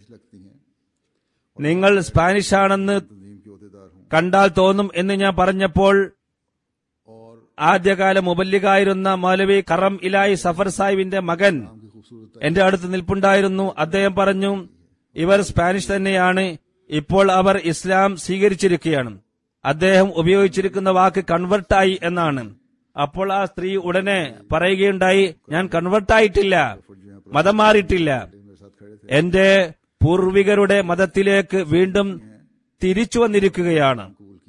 നിങ്ങൾ സ്പാനിഷ് ആണെന്ന് കണ്ടാൽ തോന്നും എന്ന് ഞാൻ പറഞ്ഞപ്പോൾ ആദ്യകാല മുബല്ലിഗായിരുന്ന മൗലവി കറം ഇലായി സഫർ സാഹിബിന്റെ മകൻ എന്റെ അടുത്ത് നിൽപ്പുണ്ടായിരുന്നു. അദ്ദേഹം പറഞ്ഞു, ഇവർ സ്പാനിഷ് തന്നെയാണ്, ഇപ്പോൾ അവർ ഇസ്ലാം സ്വീകരിച്ചിരിക്കുകയാണ്. അദ്ദേഹം ഉപയോഗിച്ചിരിക്കുന്ന വാക്ക് കൺവെർട്ടായി എന്നാണ്. അപ്പോൾ ആ സ്ത്രീ ഉടനെ പറയുകയുണ്ടായി, ഞാൻ കൺവെർട്ടായിട്ടില്ല, മതം മാറിയിട്ടില്ല, എന്റെ പൂർവികരുടെ മതത്തിലേക്ക് വീണ്ടും തിരിച്ചു വന്നിരിക്കുകയാണ്.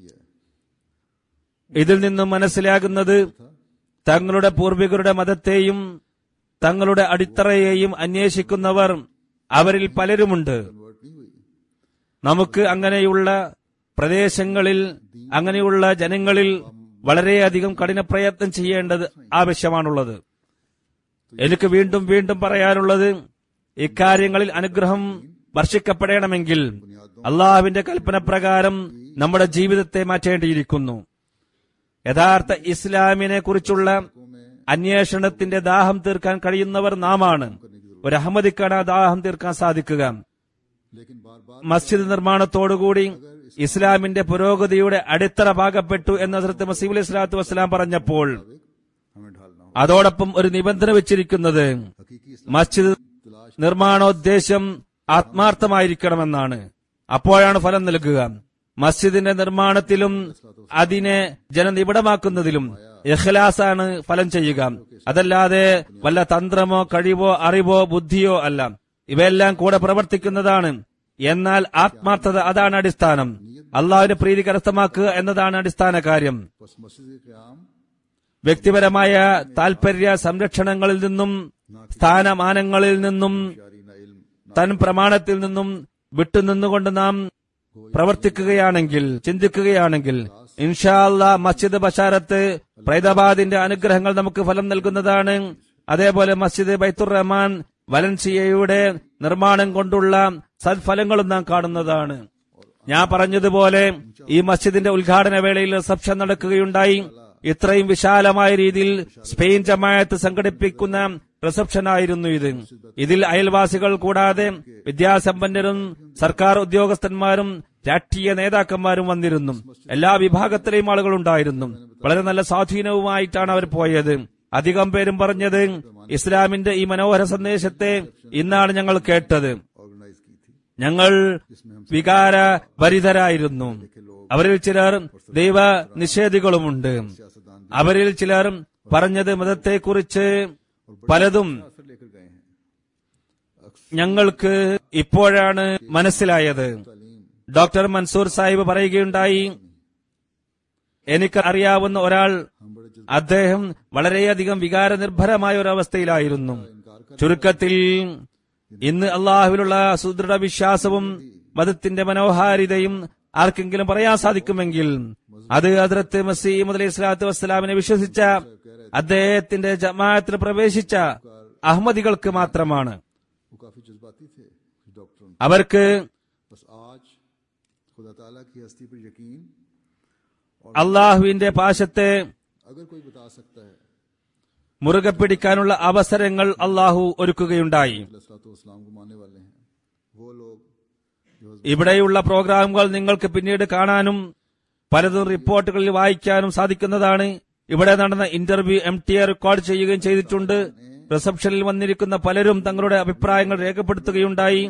ഇതിൽ നിന്നും മനസ്സിലാകുന്നത് തങ്ങളുടെ പൂർവികരുടെ മതത്തെയും തങ്ങളുടെ അടിത്തറയെയും അന്വേഷിക്കുന്നവർ അവരിൽ പലരുമുണ്ട്. നമുക്ക് അങ്ങനെയുള്ള പ്രദേശങ്ങളിൽ, അങ്ങനെയുള്ള ജനങ്ങളിൽ വളരെയധികം കഠിന പ്രയത്നം ചെയ്യേണ്ടത് ആവശ്യമാണുള്ളത്. എനിക്ക് വീണ്ടും വീണ്ടും പറയാനുള്ളത്, ഇക്കാര്യങ്ങളിൽ അനുഗ്രഹം വർഷിക്കപ്പെടണമെങ്കിൽ അള്ളാഹുവിന്റെ കൽപ്പന പ്രകാരം നമ്മുടെ ജീവിതത്തെ മാറ്റേണ്ടിയിരിക്കുന്നു. യഥാർത്ഥ ഇസ്ലാമിനെ കുറിച്ചുള്ള അന്വേഷണത്തിന്റെ ദാഹം തീർക്കാൻ കഴിയുന്നവർ നാമാണ്. ഒരു അഹമ്മദിക്കാണ് ആ ദാഹം തീർക്കാൻ സാധിക്കുക. മസ്ജിദ് നിർമ്മാണത്തോടുകൂടി ഇസ്ലാമിന്റെ പുരോഗതിയുടെ അടിത്തറ പാകപ്പെട്ടു എന്ന് ഹസ്രത്ത് മസീഹ് അലൈഹി സ്വലാത്തു വസ്സലാം പറഞ്ഞപ്പോൾ അതോടൊപ്പം ഒരു നിബന്ധന വെച്ചിരിക്കുന്നത് മസ്ജിദ് നിർമ്മാണോദ്ദേശം ആത്മാർത്ഥമായിരിക്കണമെന്നാണ്. അപ്പോഴാണ് ഫലം നൽകുക. മസ്ജിദിന്റെ നിർമ്മാണത്തിലും അതിനെ ജനനിബിഡമാക്കുന്നതിലും ഇഖ്ലാസാണ് ഫലം ചെയ്യുക. അതല്ലാതെ വല്ല തന്ത്രമോ കഴിവോ അറിവോ ബുദ്ധിയോ അല്ല. ഇവയെല്ലാം കൂടെ പ്രവർത്തിക്കുന്നതാണ്. എന്നാൽ ആത്മാർത്ഥത, അതാണ് അടിസ്ഥാനം. അള്ളാഹുവിന്റെ പ്രീതി കരസ്ഥമാക്കുക എന്നതാണ് അടിസ്ഥാന കാര്യം. വ്യക്തിപരമായ താൽപര്യ സംരക്ഷണങ്ങളിൽ നിന്നും സ്ഥാനമാനങ്ങളിൽ നിന്നും തൻ പ്രമാണത്തിൽ നിന്നും വിട്ടുനിന്നുകൊണ്ട് നാം പ്രവർത്തിക്കുകയാണെങ്കിൽ, ചിന്തിക്കുകയാണെങ്കിൽ ഇൻഷാ അല്ലാഹ് മസ്ജിദ് ബശാരത്ത് ഫൈദാബാദിന്റെ അനുഗ്രഹങ്ങൾ നമുക്ക് ഫലം നൽകുന്നതാണ്. അതേപോലെ മസ്ജിദ് ബൈത്തുർ റഹ്മാൻ വലൻസിയയുടെ നിർമ്മാണം കൊണ്ടുള്ള സദ്ഫലങ്ങളും നാം കാണുന്നതാണ്. ഞാൻ പറഞ്ഞതുപോലെ ഈ മസ്ജിദിന്റെ ഉദ്ഘാടന വേളയിൽ റിസപ്ഷൻ നടക്കുകയുണ്ടായി. ഇത്രയും വിശാലമായ രീതിയിൽ സ്പെയിൻ ജമാഅത്ത് സംഘടിപ്പിക്കുന്ന റിസപ്ഷൻ ആയിരുന്നു ഇത്. ഇതിൽ അയൽവാസികൾ കൂടാതെ വിദ്യാസമ്പന്നരും സർക്കാർ ഉദ്യോഗസ്ഥന്മാരും രാഷ്ട്രീയ നേതാക്കന്മാരും വന്നിരുന്നു. എല്ലാ വിഭാഗത്തിലെയും ആളുകൾ ഉണ്ടായിരുന്നു. വളരെ നല്ല സ്വാധീനവുമായിട്ടാണ് അവർ പോയത്. അധികം പേരും പറഞ്ഞത്, ഇസ്ലാമിന്റെ ഈ മനോഹര സന്ദേശത്തെ ഇന്നാണ് ഞങ്ങൾ കേട്ടത്. ഞങ്ങൾ വികാര ഭരിതരായിരുന്നു. അവരിൽ ചിലർ ദൈവ നിഷേധികളുമുണ്ട്. അവരിൽ ചിലർ പറഞ്ഞത് മതത്തെക്കുറിച്ച് പലതും ഞങ്ങൾക്ക് ഇപ്പോഴാണ് മനസ്സിലായത്. ഡോക്ടർ മൻസൂർ സാഹിബ് പറയുകയുണ്ടായി, എനിക്ക് അറിയാവുന്ന ഒരാൾ, അദ്ദേഹം വളരെയധികം വികാരനിർഭരമായ ഒരവസ്ഥയിലായിരുന്നു. ചുരുക്കത്തിൽ ഇന്ന് അള്ളാഹുവിലുള്ള സുദൃഢ വിശ്വാസവും മതത്തിന്റെ മനോഹാരിതയും ആർക്കെങ്കിലും പറയാൻ സാധിക്കുമെങ്കിൽ അത് ഹദ്റത്ത് മസീഹ് അലൈഹി സ്വലാത്തു വസ്സലാമിനെ വിശ്വസിച്ച അദ്ദേഹത്തിന്റെ ജമാഅത്തിൽ പ്രവേശിച്ച അഹമ്മദികൾക്ക് മാത്രമാണ്. वो काफी जज्बाती थे डॉक्टर, അവർക്ക് बस आज खुदा ताला की हस्ती पर यकीन, അള്ളാഹുവിന്റെ പാശത്തെ अगर कोई बता सकता है മുറുകെ പിടിക്കാനുള്ള അവസരങ്ങൾ അള്ളാഹു ഒരുക്കുകയുണ്ടായി. इस्लाम को मानने वाले हैं वो लोग जो ഇവിടെയുള്ള പ്രോഗ്രാമുകൾ നിങ്ങൾക്ക് പിന്നീട് കാണാനും പലതും റിപ്പോർട്ടുകളിൽ വായിക്കാനും സാധിക്കുന്നതാണ്. ഇവിടെ നടന്ന interview M T A record ചെയ്യുകയും ചെയ്തിട്ടുണ്ട്. റിസപ്ഷനിൽ വന്നിരിക്കുന്ന പലരും തങ്ങളുടെ അഭിപ്രായങ്ങൾ രേഖപ്പെടുത്തുകയുണ്ടായി.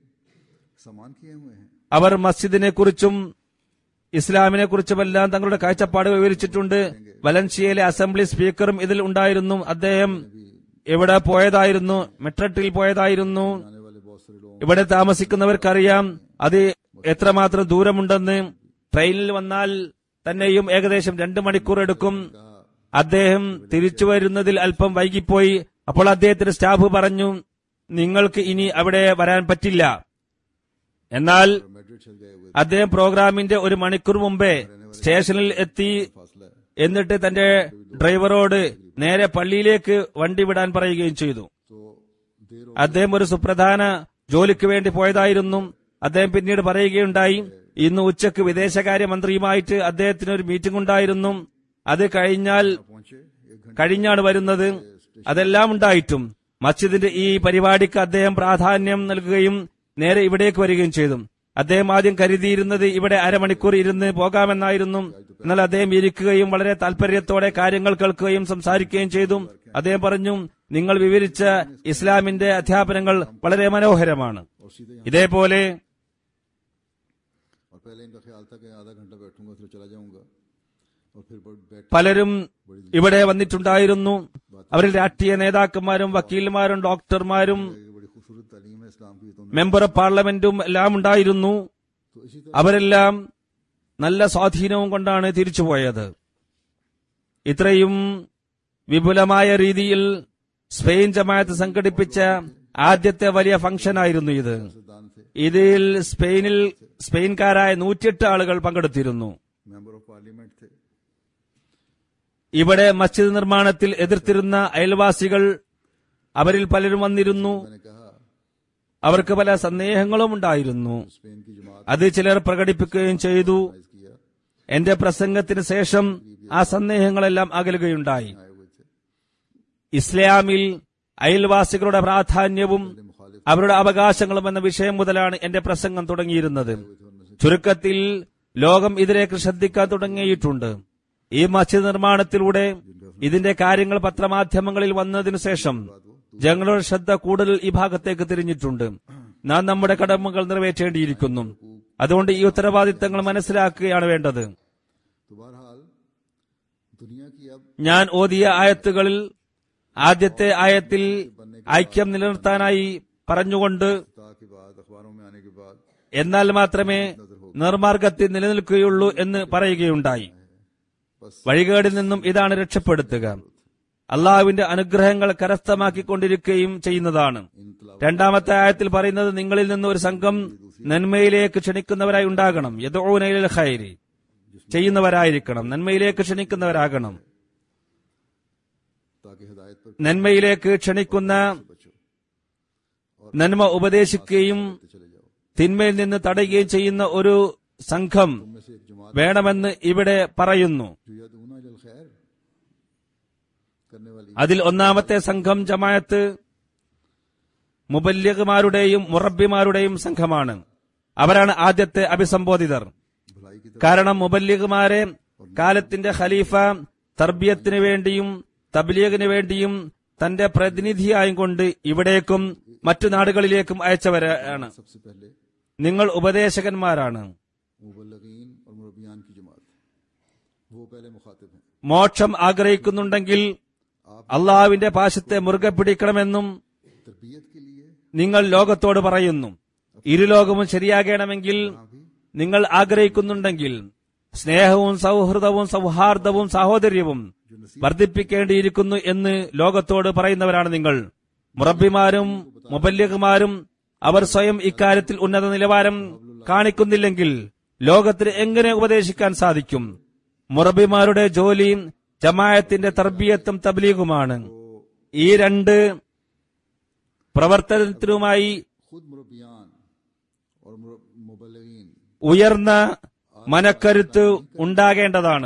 समान किए हुए हैं. അവർ മസ്ജിദിനെ കുറിച്ചും ഇസ്ലാമിനെ കുറിച്ചുമെല്ലാം തങ്ങളുടെ കാഴ്ചപ്പാട് വിവരിച്ചിട്ടുണ്ട്. വലൻസിയയിലെ അസംബ്ലി സ്പീക്കറും ഇതിൽ ഉണ്ടായിരുന്നു. അദ്ദേഹം എവിടെ പോയതായിരുന്നു? മെട്രട്ടിൽ പോയതായിരുന്നു. आने वाले बहुत सारे लोग ഇവിടെ താമസിക്കുന്നവർക്കറിയാം അത് എത്രമാത്രം ദൂരമുണ്ടെന്ന്. ട്രെയിനിൽ വന്നാൽ തന്നെയും ഏകദേശം രണ്ട് മണിക്കൂർ എടുക്കും. അദ്ദേഹം തിരിച്ചു വരുന്നതിൽ അല്പം വൈകിപ്പോയി. അപ്പോൾ അദ്ദേഹത്തിന്റെ സ്റ്റാഫ് പറഞ്ഞു, നിങ്ങൾക്ക് ഇനി അവിടെ വരാൻ പറ്റില്ല. എന്നാൽ मेड्रिड चल गए हुए അദ്ദേഹം പ്രോഗ്രാമിന്റെ ഒരു മണിക്കൂർ മുമ്പേ സ്റ്റേഷനിൽ എത്തി. फासला है. എന്നിട്ട് തന്റെ ഡ്രൈവറോട് നേരെ പള്ളിയിലേക്ക് വണ്ടി വിടാൻ പറയുകയും ചെയ്തു. तो देर हो അദ്ദേഹം ഒരു സുപ്രധാന ജോലിക്ക് വേണ്ടി പോയതായിരുന്നു. അദ്ദേഹം പിന്നീട് പറയുകയുണ്ടായി, ഇന്ന് ഉച്ചക്ക് വിദേശകാര്യമന്ത്രിയുമായിട്ട് അദ്ദേഹത്തിന് ഒരു മീറ്റിംഗ് ഉണ്ടായിരുന്നു. അത് കഴിഞ്ഞാൽ पहुंचे एक घंटे കഴിഞ്ഞാണ് വരുന്നത്. അതെല്ലാം ഉണ്ടായിട്ടും മസ്ജിദിന്റെ ഈ പരിപാടിക്ക് അദ്ദേഹം പ്രാധാന്യം നൽകുകയും നേരെ ഇവിടേക്ക് വരികയും ചെയ്തു. അദ്ദേഹം ആദ്യം കരുതിയിരുന്നത് ഇവിടെ അരമണിക്കൂർ ഇരുന്ന് പോകാമെന്നായിരുന്നു. എന്നാൽ അദ്ദേഹം ഇരിക്കുകയും വളരെ താല്പര്യത്തോടെ കാര്യങ്ങൾ കേൾക്കുകയും സംസാരിക്കുകയും ചെയ്തു. അദ്ദേഹം പറഞ്ഞു, നിങ്ങൾ വിവരിച്ച ഇസ്ലാമിന്റെ അധ്യാപനങ്ങൾ വളരെ മനോഹരമാണ്. और सीधे यहाँ ഇതേപോലെ और पहले इनका ख्याल था कि आधा घंटा बैठूंगा फिर चला जाऊंगा और फिर बैठ പലരും ഇവിടെ വന്നിട്ടുണ്ടായിരുന്നു. അവരിൽ രാഷ്ട്രീയ നേതാക്കന്മാരും വക്കീൽമാരും ഡോക്ടർമാരും बड़ी खूबसूरत तालीम है इस्लाम की. तो മെമ്പർ ഓഫ് പാർലമെന്റും എല്ലാം ഉണ്ടായിരുന്നു. तो इसी तरह അവരെല്ലാം നല്ല സ്വാധീനവും കൊണ്ടാണ് തിരിച്ചുപോയത്. ഇത്രയും വിപുലമായ രീതിയിൽ സ്പെയിൻ ജമാഅത്ത് സംഘടിപ്പിച്ച ആദ്യത്തെ വലിയ ഫംഗ്ഷനായിരുന്നു ഇത്. दान थे, ഇതിൽ സ്പെയിനിൽ സ്പെയിൻകാരായ നൂറ്റിയെട്ട് ആളുകൾ പങ്കെടുത്തിരുന്നു. मेंबर ऑफ पार्लियामेंट थे. ഇവിടെ മസ്ജിദ് നിർമ്മാണത്തിൽ എതിർത്തിരുന്ന അയൽവാസികൾ അവരിൽ പലരും വന്നിരുന്നു. मैंने कहा അവർക്ക് പല സന്ദേഹങ്ങളും ഉണ്ടായിരുന്നു. स्पेन की जमात അത് ചിലർ പ്രകടിപ്പിക്കുകയും ചെയ്തു. किया എന്റെ പ്രസംഗത്തിന് ശേഷം ആ സന്ദേഹങ്ങളെല്ലാം അകലുകയുണ്ടായി. आए हुए थे. ഇസ്ലാമിൽ അയൽവാസികളുടെ പ്രാധാന്യവും അവരുടെ അവകാശങ്ങളും എന്ന വിഷയം മുതലാണ് എന്റെ പ്രസംഗം തുടങ്ങിയിരുന്നത്. ചുരുക്കത്തിൽ ലോകം ഇതിലേക്ക് ശ്രദ്ധിക്കാൻ തുടങ്ങിയിട്ടുണ്ട്. ഈ മസ്ജിദ് നിർമ്മാണത്തിലൂടെ ഇതിന്റെ കാര്യങ്ങൾ പത്രമാധ്യമങ്ങളിൽ വന്നതിനു ശേഷം ജനങ്ങളുടെ ശ്രദ്ധ കൂടുതൽ ഈ ഭാഗത്തേക്ക് തിരിഞ്ഞിട്ടുണ്ട്. നാം നമ്മുടെ കടമകൾ നിറവേറ്റേണ്ടിയിരിക്കുന്നു. അതുകൊണ്ട് ഈ ഉത്തരവാദിത്തങ്ങൾ മനസ്സിലാക്കുകയാണ് വേണ്ടത്. तो बहरहाल दुनिया की अब ഞാൻ ഓതിയ ആയത്തുകളിൽ ആദ്യത്തെ ആയത്തിൽ ഐക്യം നിലനിർത്താനായി പറഞ്ഞുകൊണ്ട് ता के बाद अखबारों में आने के बाद എന്നാൽ മാത്രമേ നിർമാർഗത്തിൽ നിലനിൽക്കുകയുള്ളൂ എന്ന് പറയുകയുണ്ടായി. വഴികേടിൽ നിന്നും ഇതാണ് രക്ഷപ്പെടുത്തുക. അള്ളാഹുവിന്റെ അനുഗ്രഹങ്ങൾ കരസ്ഥമാക്കിക്കൊണ്ടിരിക്കുകയും ചെയ്യുന്നതാണ്. രണ്ടാമത്തെ ആയത്തിൽ പറയുന്നത്, നിങ്ങളിൽ നിന്ന് ഒരു സംഘം നന്മയിലേക്ക് ക്ഷണിക്കുന്നവരായി ഉണ്ടാകണം. യദ്ഊന ഇലൽ ഖൈരി, ചെയ്യുന്നവരായിരിക്കണം, നന്മയിലേക്ക് ക്ഷണിക്കുന്നവരാകണം. ताकि हिदायत पर നന്മയിലേക്ക് ക്ഷണിക്കുന്ന, നന്മ ഉപദേശിക്കുകയും चले जाओ. തിന്മയിൽ നിന്ന് തടയുകയും ചെയ്യുന്ന ഒരു സംഘം उनमें से एक जमात വേണമെന്ന് ഇവിടെ പറയുന്നു. जो यदऊना इलल खैर करने वाली അതിൽ ഒന്നാമത്തെ സംഘം ജമാഅത്ത് മുബല്ലിഗ്മാരുടെയും മുറബ്ബിമാരുടെയും സംഘമാണ്. അവരാണ് ആദ്യത്തെ അഭിസംബോധിതർ. भलाई की तरफ കാരണം മുബല്ലിഗ്മാരെ കാലത്തിന്റെ ഖലീഫ തർബിയത്തിന് വേണ്ടിയും തബ്ലീഗിന് വേണ്ടിയും തന്റെ പ്രതിനിധിയായും കൊണ്ട് ഇവിടേക്കും മറ്റു നാടുകളിലേക്കും അയച്ചവരാണ്. सबसे पहले നിങ്ങൾ ഉപദേശകന്മാരാണ്. मुबल्लिगीन और मुरब्बियान की जमात वो पहले मुखातिब हैं. മോക്ഷം ആഗ്രഹിക്കുന്നുണ്ടെങ്കിൽ അള്ളാഹുവിന്റെ പാശത്തെ മുറുകെ പിടിക്കണമെന്നും तरबियत के लिए നിങ്ങൾ ലോകത്തോട് പറയുന്നു. ഇരുലോകവും ശരിയാകണമെങ്കിൽ നിങ്ങൾ ആഗ്രഹിക്കുന്നുണ്ടെങ്കിൽ സ്നേഹവും സൗഹൃദവും സൗഹാർദ്ദവും സാഹോദര്യവും വർദ്ധിപ്പിക്കേണ്ടിയിരിക്കുന്നു എന്ന് ലോകത്തോട് പറയുന്നവരാണ് നിങ്ങൾ. മുറബിമാരും മുബല്ലിഗുമാരും അവർ സ്വയം ഇക്കാര്യത്തിൽ ഉന്നത നിലവാരം കാണിക്കുന്നില്ലെങ്കിൽ ലോകത്തിന് എങ്ങനെ ഉപദേശിക്കാൻ സാധിക്കും? മുറബിമാരുടെ ജോലി ജമാഅത്തിന്റെ തർബിയത്തും തബ്ലീഗുമാണ്. ഈ രണ്ട് പ്രവർത്തനത്തിനുമായി ഉയർന്ന മനക്കരുത്ത് ഉണ്ടാകേണ്ടതാണ്.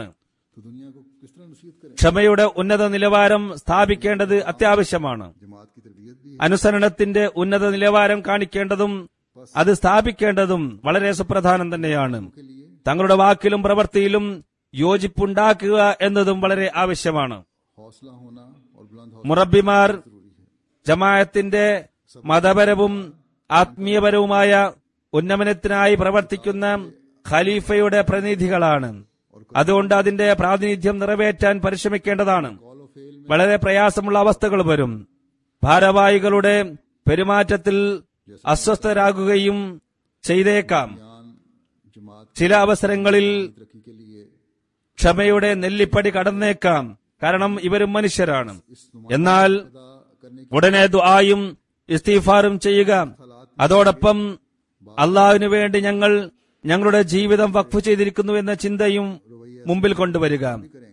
ക്ഷമയുടെ ഉന്നത നിലവാരം സ്ഥാപിക്കേണ്ടത് അത്യാവശ്യമാണ്. അനുസരണത്തിന്റെ ഉന്നത നിലവാരം കാണിക്കേണ്ടതും അത് സ്ഥാപിക്കേണ്ടതും വളരെ സുപ്രധാനം തന്നെയാണ്. തങ്ങളുടെ വാക്കിലും പ്രവൃത്തിയിലും യോജിപ്പുണ്ടാക്കുക എന്നതും വളരെ ആവശ്യമാണ്. മുറബിമാർ ജമാഅത്തിന്റെ മതപരവും ആത്മീയപരവുമായ ഉന്നമനത്തിനായി പ്രവർത്തിക്കുന്ന ഖലീഫയുടെ പ്രതിനിധികളാണ്. അതുകൊണ്ട് അതിന്റെ പ്രാതിനിധ്യം നിറവേറ്റാൻ പരിശ്രമിക്കേണ്ടതാണ്. വളരെ പ്രയാസമുള്ള അവസ്ഥകൾ വരും. ഭാരവാഹികളുടെ പെരുമാറ്റത്തിൽ അസ്വസ്ഥരാകുകയും ചെയ്തേക്കാം. ചില അവസരങ്ങളിൽ ക്ഷമയുടെ നെല്ലിപ്പടി കടന്നേക്കാം. കാരണം ഇവരും മനുഷ്യരാണ്. എന്നാൽ ഉടനെ ദുആയും ഇസ്തിഗ്ഫാറും ചെയ്യുക. അതോടൊപ്പം അള്ളാഹുവിനു വേണ്ടി ഞങ്ങൾ ഞങ്ങളുടെ ജീവിതം വഖഫ് ചെയ്തിരിക്കുന്നു എന്ന ചിന്തയും മുമ്പിൽ കൊണ്ടുവരിക.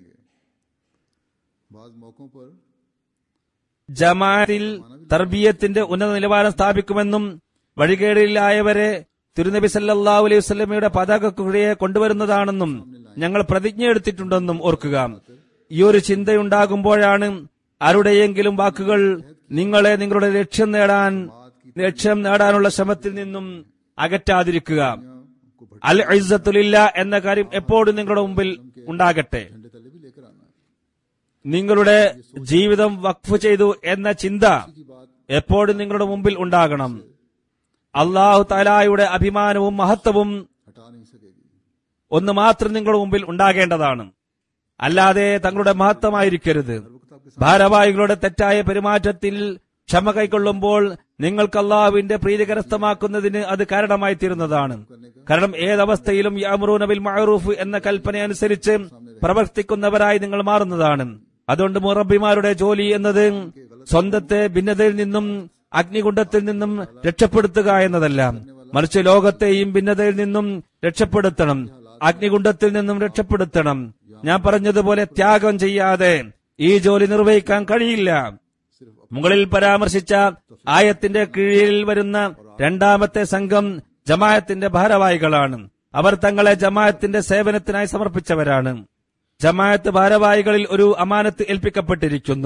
ജമാഅത്തിൽ തർബിയത്തിന്റെ ഉന്നത നിലവാരം സ്ഥാപിക്കുമെന്നും വഴികേടിലായവരെ തിരുനബി സല്ലല്ലാഹു അലൈഹി വസല്ലമയുടെ പതാകക്കുഴിയെ കൊണ്ടുവരുന്നതാണെന്നും ഞങ്ങൾ പ്രതിജ്ഞ എടുത്തിട്ടുണ്ടെന്നും ഓർക്കുക. ഈ ഒരു ചിന്തയുണ്ടാകുമ്പോഴാണ് ആരുടെയെങ്കിലും വാക്കുകൾ നിങ്ങളെ നിങ്ങളുടെ ലക്ഷ്യം നേടാൻ ലക്ഷ്യം നേടാനുള്ള ശ്രമത്തിൽ നിന്നും അകറ്റാതിരിക്കുക. അൽ ഇസ്സത്തുലില്ല എന്ന കാര്യം എപ്പോഴും നിങ്ങളുടെ മുമ്പിൽ ഉണ്ടാകട്ടെ. നിങ്ങളുടെ ജീവിതം വഖഫ് ചെയ്തു എന്ന ചിന്ത എപ്പോഴും നിങ്ങളുടെ മുമ്പിൽ ഉണ്ടാകണം. അല്ലാഹു തആലയുടെ അഭിമാനവും മഹത്വവും ഒന്ന് മാത്രം നിങ്ങളുടെ മുമ്പിൽ ഉണ്ടാകേണ്ടതാണ്. അല്ലാതെ തങ്ങളുടെ മഹത്വമായിരിക്കരുത്. ഭാരവാഹികളുടെ തെറ്റായ പെരുമാറ്റത്തിൽ ക്ഷമ കൈക്കൊള്ളുമ്പോൾ നിങ്ങൾക്ക് അല്ലാഹുവിന്റെ പ്രീതി കരസ്ഥമാക്കുന്നതിന് അത് കാരണമായി തീരുന്നതാണ്. കാരണം ഏതവസ്ഥയിലും യഅ്മുറൂന ബിൽ മഅറൂഫ് എന്ന കൽപ്പന അനുസരിച്ച് പ്രവർത്തിക്കുന്നവരായി നിങ്ങൾ മാറുന്നതാണ്. അതുകൊണ്ട് മുറബിമാരുടെ ജോലി എന്നത് സ്വന്തത്തെ ഭിന്നതയിൽ നിന്നും അഗ്നികുണ്ഡത്തിൽ നിന്നും രക്ഷപ്പെടുത്തുക എന്നതല്ല, മറിച്ച് ലോകത്തെയും ഭിന്നതയിൽ നിന്നും രക്ഷപ്പെടുത്തണം, അഗ്നികുണ്ഡത്തിൽ നിന്നും രക്ഷപ്പെടുത്തണം. ഞാൻ പറഞ്ഞതുപോലെ ത്യാഗം ചെയ്യാതെ ഈ ജോലി നിർവഹിക്കാൻ കഴിയില്ല. മുകളിൽ പരാമർശിച്ച ആയത്തിന്റെ കീഴിൽ വരുന്ന രണ്ടാമത്തെ സംഘം ജമാഅത്തിന്റെ ഭാരവാഹികളാണ്. അവർ തങ്ങളെ ജമാഅത്തിന്റെ സേവനത്തിനായി സമർപ്പിച്ചവരാണ്. ജമാഅത്ത് ഭാരവാഹികളിൽ ഒരു അമാനത്ത് ഏൽപ്പിക്കപ്പെട്ടിരിക്കുന്നു.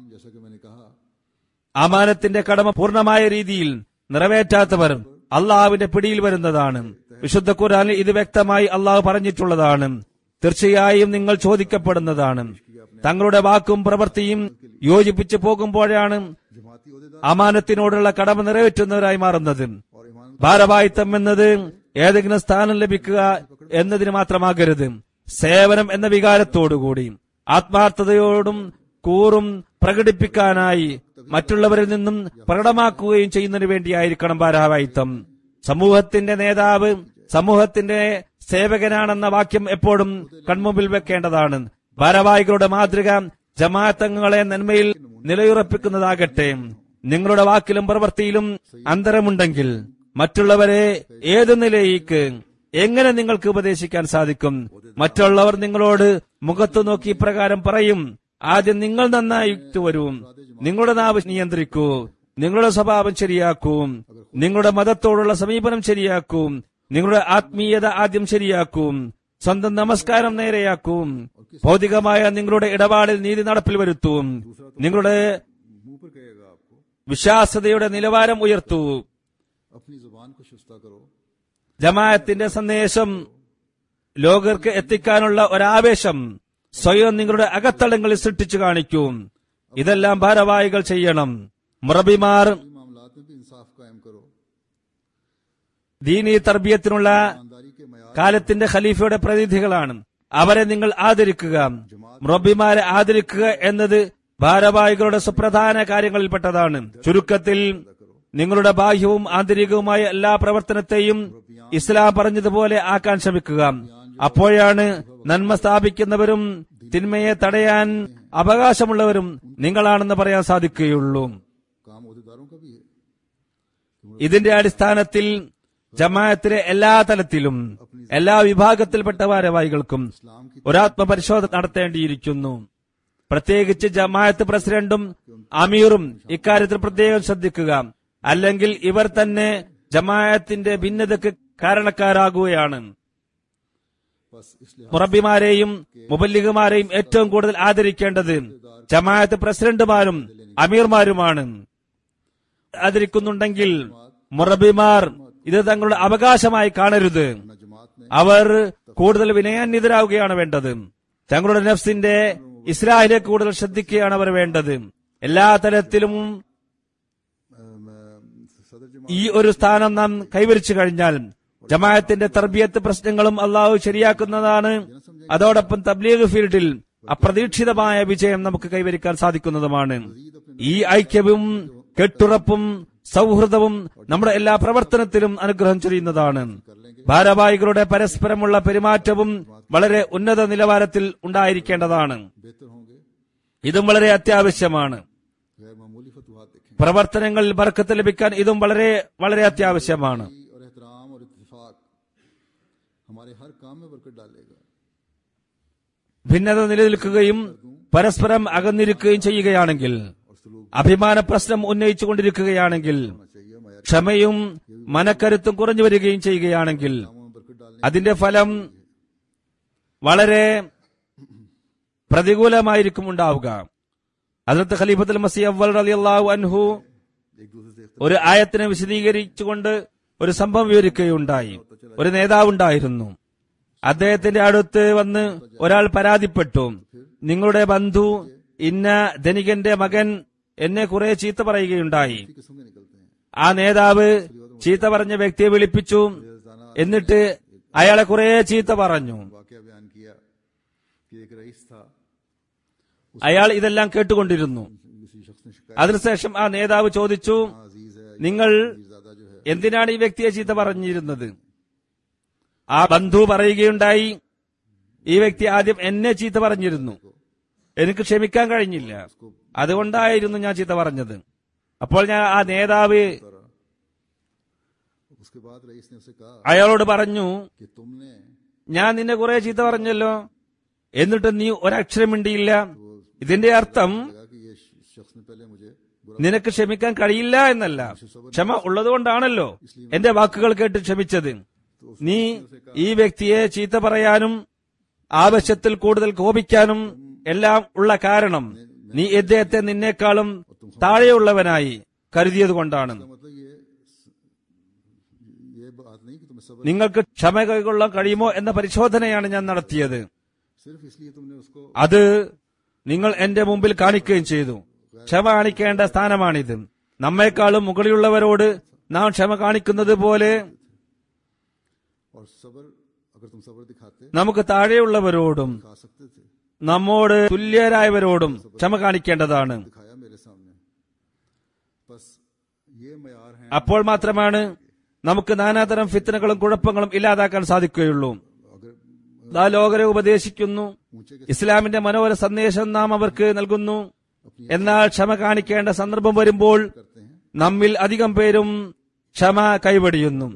അമാനത്തിന്റെ കടമ പൂർണ്ണമായ രീതിയിൽ നിറവേറ്റാത്തവർ അള്ളാഹുവിന്റെ പിടിയിൽ വരുന്നതാണ്. വിശുദ്ധ ഖുർആനിൽ ഇത് വ്യക്തമായി അള്ളാഹു പറഞ്ഞിട്ടുള്ളതാണ്. തീർച്ചയായും നിങ്ങൾ ചോദിക്കപ്പെടുന്നതാണ്. തങ്ങളുടെ വാക്കും പ്രവൃത്തിയും യോജിപ്പിച്ചു പോകുമ്പോഴാണ് അമാനത്തിനോടുള്ള കടമ നിറവേറ്റുന്നവരായി മാറുന്നത്. ഭാരവാഹിത്വം എന്നത് ഏതെങ്കിലും സ്ഥാനം ലഭിക്കുക എന്നതിന് മാത്രമാകരുത്. സേവനം എന്ന വികാരത്തോടുകൂടി ആത്മാർത്ഥതയോടും കൂറും പ്രകടിപ്പിക്കാനായി മറ്റുള്ളവരിൽ നിന്നും പ്രകടമാക്കുകയും ചെയ്യുന്നതിന് വേണ്ടിയായിരിക്കണം ഭാരവാഹിത്വം. സമൂഹത്തിന്റെ നേതാവ് സമൂഹത്തിന്റെ സേവകനാണെന്ന വാക്യം എപ്പോഴും കൺമുമ്പിൽ വെക്കേണ്ടതാണ്. ഭാരവാഹികളുടെ മാതൃക ജമാഅത്തങ്ങളെ നന്മയിൽ നിലയുറപ്പിക്കുന്നതാകട്ടെ. നിങ്ങളുടെ വാക്കിലും പ്രവൃത്തിയിലും അന്തരമുണ്ടെങ്കിൽ മറ്റുള്ളവരെ ഏതു നിലയിലേക്ക് എങ്ങനെ നിങ്ങൾക്ക് ഉപദേശിക്കാൻ സാധിക്കും? മറ്റുള്ളവർ നിങ്ങളോട് മുഖത്തു നോക്കി ഇപ്രകാരം പറയും: ആദ്യം നിങ്ങൾ നന്നായിട്ട് വരൂ, നിങ്ങളുടെ നാവ് നിയന്ത്രിക്കൂ, നിങ്ങളുടെ സ്വഭാവം ശരിയാക്കൂ, നിങ്ങളുടെ മതത്തോടുള്ള സമീപനം ശരിയാക്കൂ, നിങ്ങളുടെ ആത്മീയത ആദ്യം ശരിയാക്കൂ, സ്വന്തം നമസ്കാരം നേരെയാക്കൂ, ഭൗതികമായ നിങ്ങളുടെ ഇടപാടിൽ നീതി നടപ്പിൽ വരുത്തൂ, നിങ്ങളുടെ വിശ്വാസ്യതയുടെ നിലവാരം ഉയർത്തൂ. ജമാഅത്തിന്റെ സന്ദേശം ലോകർക്ക് എത്തിക്കാനുള്ള ഒരാവേശം സ്വയം നിങ്ങളുടെ അകത്തളങ്ങളിൽ സൃഷ്ടിച്ചു കാണിക്കൂ. ഇതെല്ലാം ഭാരവാഹികൾ ചെയ്യണം. മുറബിമാർ ദീനീ തർബിയത്തിനുള്ള കാലത്തിന്റെ ഖലീഫയുടെ പ്രതിനിധികളാണ്. അവരെ നിങ്ങൾ ആദരിക്കുക. മുറബിമാരെ ആദരിക്കുക എന്നത് ഭാരവാഹികളുടെ സുപ്രധാന കാര്യങ്ങളിൽപ്പെട്ടതാണ്. ചുരുക്കത്തിൽ നിങ്ങളുടെ ബാഹ്യവും ആന്തരികവുമായ എല്ലാ പ്രവർത്തനത്തെയും ഇസ്ലാം പറഞ്ഞതുപോലെ ആക്കാൻ ശ്രമിക്കുക. അപ്പോഴാണ് നന്മ സ്ഥാപിക്കുന്നവരും തിന്മയെ തടയാൻ അവകാശമുള്ളവരും നിങ്ങളാണെന്ന് പറയാൻ സാധിക്കുകയുള്ളൂ. काम ओहदेदारों का भी है. ഇതിന്റെ അടിസ്ഥാനത്തിൽ ജമാഅത്തിലെ എല്ലാ തലത്തിലും എല്ലാ വിഭാഗത്തിൽപ്പെട്ട ഭാരവാഹികൾക്കും ഒരാത്മപരിശോധന നടത്തേണ്ടിയിരിക്കുന്നു. പ്രത്യേകിച്ച് ജമാഅത്ത് പ്രസിഡന്റും അമീറും ഇക്കാര്യത്തിൽ പ്രത്യേകം ശ്രദ്ധിക്കുക. അല്ലെങ്കിൽ ഇവർ തന്നെ ജമാഅത്തിന്റെ ഭിന്നതയ്ക്ക് കാരണക്കാരാകുകയാണ്. മുറബിമാരെയും മുബല്ലിഗുമാരെയും ഏറ്റവും കൂടുതൽ ആദരിക്കേണ്ടത് ജമാഅത്ത് പ്രസിഡന്റുമാരും അമീർമാരുമാണ്. ആദരിക്കുന്നുണ്ടെങ്കിൽ മുറബിമാർ ഇത് തങ്ങളുടെ അവകാശമായി കാണരുത്. അവർ കൂടുതൽ വിനയാന്വിതരാകുകയാണ് വേണ്ടത്. തങ്ങളുടെ നഫ്സിന്റെ ഇസ്ലാഹിലേക്ക് കൂടുതൽ ശ്രദ്ധിക്കുകയാണ് അവർ വേണ്ടത്. എല്ലാ തലത്തിലും ഈ ഒരു സ്ഥാനം നാം കൈവരിച്ചു കഴിഞ്ഞാൽ ജമാഅത്തിന്റെ തർബിയത്ത് പ്രശ്നങ്ങളും അള്ളാഹു ശരിയാക്കുന്നതാണ്. അതോടൊപ്പം തബ്ലീഗ് ഫീൽഡിൽ അപ്രതീക്ഷിതമായ വിജയം നമുക്ക് കൈവരിക്കാൻ സാധിക്കുന്നതുമാണ്. ഈ ഐക്യവും കെട്ടുറപ്പും സൗഹൃദവും നമ്മുടെ എല്ലാ പ്രവർത്തനത്തിലും അനുഗ്രഹം ചൊരിയുന്നതാണ്. ഭാരവാഹികളുടെ പരസ്പരമുള്ള പെരുമാറ്റവും വളരെ ഉന്നത നിലവാരത്തിൽ ഉണ്ടായിരിക്കേണ്ടതാണ്. ഇതും വളരെ അത്യാവശ്യമാണ്. പ്രവർത്തനങ്ങളിൽ ബർക്കത്ത് ലഭിക്കാൻ ഇതും വളരെ വളരെ അത്യാവശ്യമാണ്. ഭിന്നത നിലനിൽക്കുകയും പരസ്പരം അകന്നിരിക്കുകയും ചെയ്യുകയാണെങ്കിൽ, അഭിമാന പ്രശ്നം ഉന്നയിച്ചുകൊണ്ടിരിക്കുകയാണെങ്കിൽ, ക്ഷമയും മനക്കരുത്തും കുറഞ്ഞു വരികയും ചെയ്യുകയാണെങ്കിൽ അതിന്റെ ഫലം വളരെ പ്രതികൂലമായിരിക്കും ഉണ്ടാവുക. ഹദ്റത്ത് ഖലീഫത്തുൽ മസീഹ് അവ്വൽ റളിയല്ലാഹു അൻഹു ഒരു ആയത്തിനെ വിശദീകരിച്ചുകൊണ്ട് ഒരു സംഭവം വിവരിക്കുകയുണ്ടായി. ഒരു നേതാവുണ്ടായിരുന്നു. അദ്ദേഹത്തിന്റെ അടുത്ത് വന്ന് ഒരാൾ പരാതിപ്പെട്ടു, നിങ്ങളുടെ ബന്ധു ഇന്ന ധനികന്റെ മകൻ എന്നെ കുറെ ചീത്ത പറയുകയുണ്ടായി. ആ നേതാവ് ചീത്ത പറഞ്ഞ വ്യക്തിയെ വിളിപ്പിച്ചു. എന്നിട്ട് അയാളെ കുറെ ചീത്ത പറഞ്ഞു. അയാൾ ഇതെല്ലാം കേട്ടുകൊണ്ടിരുന്നു. അതിനുശേഷം ആ നേതാവ് ചോദിച്ചു, നിങ്ങൾ എന്തിനാണ് ഈ വ്യക്തിയെ ചീത്ത പറഞ്ഞിരുന്നത്? ആ ബന്ധു പറയുകയുണ്ടായി, ഈ വ്യക്തി ആദ്യം എന്നെ ചീത്ത പറഞ്ഞിരുന്നു, എനിക്ക് ക്ഷമിക്കാൻ കഴിഞ്ഞില്ല, അതുകൊണ്ടായിരുന്നു ഞാൻ ചീത്ത പറഞ്ഞത്. അപ്പോൾ ഞാൻ ആ നേതാവ് അയാളോട് പറഞ്ഞു, ഞാൻ നിന്നെ കുറെ ചീത്ത പറഞ്ഞല്ലോ, എന്നിട്ട് നീ ഒരക്ഷരം മിണ്ടിയില്ല. ഇതിന്റെ അർത്ഥം നിനക്ക് ക്ഷമിക്കാൻ കഴിയില്ല എന്നല്ല, ക്ഷമ ഉള്ളതുകൊണ്ടാണല്ലോ എന്റെ വാക്കുകൾ കേട്ട് ക്ഷമിച്ചത്. നീ ഈ വ്യക്തിയെ ചീത്ത പറയാനും ആവശ്യത്തിൽ കൂടുതൽ കോപിക്കാനും എല്ലാം ഉള്ള കാരണം നീ ഇദ്ദേഹത്തെ നിന്നേക്കാളും താഴെയുള്ളവനായി കരുതിയതുകൊണ്ടാണ്. നിങ്ങൾക്ക് ക്ഷമ കൈകൊള്ളാൻ കഴിയുമോ എന്ന പരിശോധനയാണ് ഞാൻ നടത്തിയത്. അത് നിങ്ങൾ എന്റെ മുമ്പിൽ കാണിക്കുകയും ചെയ്തു. ക്ഷമ കാണിക്കേണ്ട സ്ഥാനമാണിത്. നമ്മെക്കാളും മുകളിലുള്ളവരോട് നാം ക്ഷമ കാണിക്കുന്നത് പോലെ നമുക്ക് താഴെയുള്ളവരോടും നമ്മോട് തുല്യരായവരോടും ക്ഷമ കാണിക്കേണ്ടതാണ്. അപ്പോൾ മാത്രമാണ് നമുക്ക് നാനാതരം ഫിത്നകളും കുഴപ്പങ്ങളും ഇല്ലാതാക്കാൻ സാധിക്കുകയുള്ളൂ. ദാ ലോകരെ ഉപദേശിക്കുന്നു, ഇസ്ലാമിന്റെ മനോഹര സന്ദേശം നാം അവർക്ക് നൽകുന്നു. എന്നാൽ ക്ഷമ കാണിക്കേണ്ട സന്ദർഭം വരുമ്പോൾ നമ്മിൽ അധികം പേരും ക്ഷമ കൈവടിയുന്നു.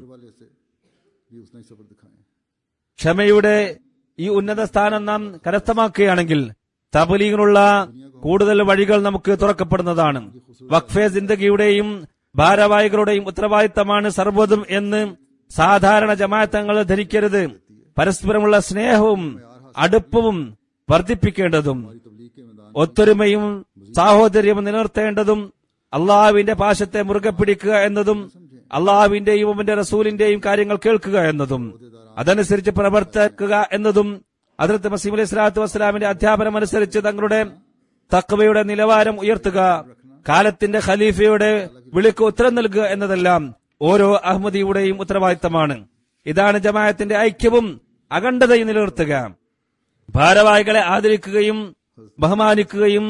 ക്ഷമയുടെ ഈ ഉന്നത സ്ഥാനം നാം കരസ്ഥമാക്കുകയാണെങ്കിൽ തബ്ലീഗിനുള്ള കൂടുതൽ വഴികൾ നമുക്ക് തുറക്കപ്പെടുന്നതാണ്. വഖഫെ സിന്ദഗിയുടെയും ഭാരവാഹികളുടെയും ഉത്തരവാദിത്തമാണ് സർവ്വതും എന്ന് സാധാരണ ജമാഅത്തങ്ങൾ ധരിക്കരുത്. പരസ്പരമുള്ള സ്നേഹവും അടുപ്പവും വർദ്ധിപ്പിക്കേണ്ടതും ഒത്തൊരുമയും സാഹോദര്യവും നിലനിർത്തേണ്ടതും അള്ളാഹുവിന്റെ പാശത്തെ മുറുകെ പിടിക്കുക എന്നതും അള്ളാഹുവിന്റെയും അവന്റെ റസൂലിന്റെയും കാര്യങ്ങൾ കേൾക്കുക എന്നതും അതനുസരിച്ച് പ്രവർത്തിക്കുക എന്നതും ഹദ്റത്ത് മസീഹ് അലൈഹി സ്വലാത്തു വസ്സലാമിന്റെ അധ്യാപനം അനുസരിച്ച് തങ്ങളുടെ തഖ്വയുടെ നിലവാരം ഉയർത്തുക, കാലത്തിന്റെ ഖലീഫയുടെ വിളിക്ക് ഉത്തരം നൽകുക എന്നതെല്ലാം ഓരോ അഹമ്മദിയുടെയും ഉത്തരവാദിത്തമാണ്. ഇതാണ് ജമാഅത്തിന്റെ ഐക്യവും അഖണ്ഡതയും നിലനിർത്തുക. ഭാരവാഹികളെ ആദരിക്കുകയും ബഹുമാനിക്കുകയും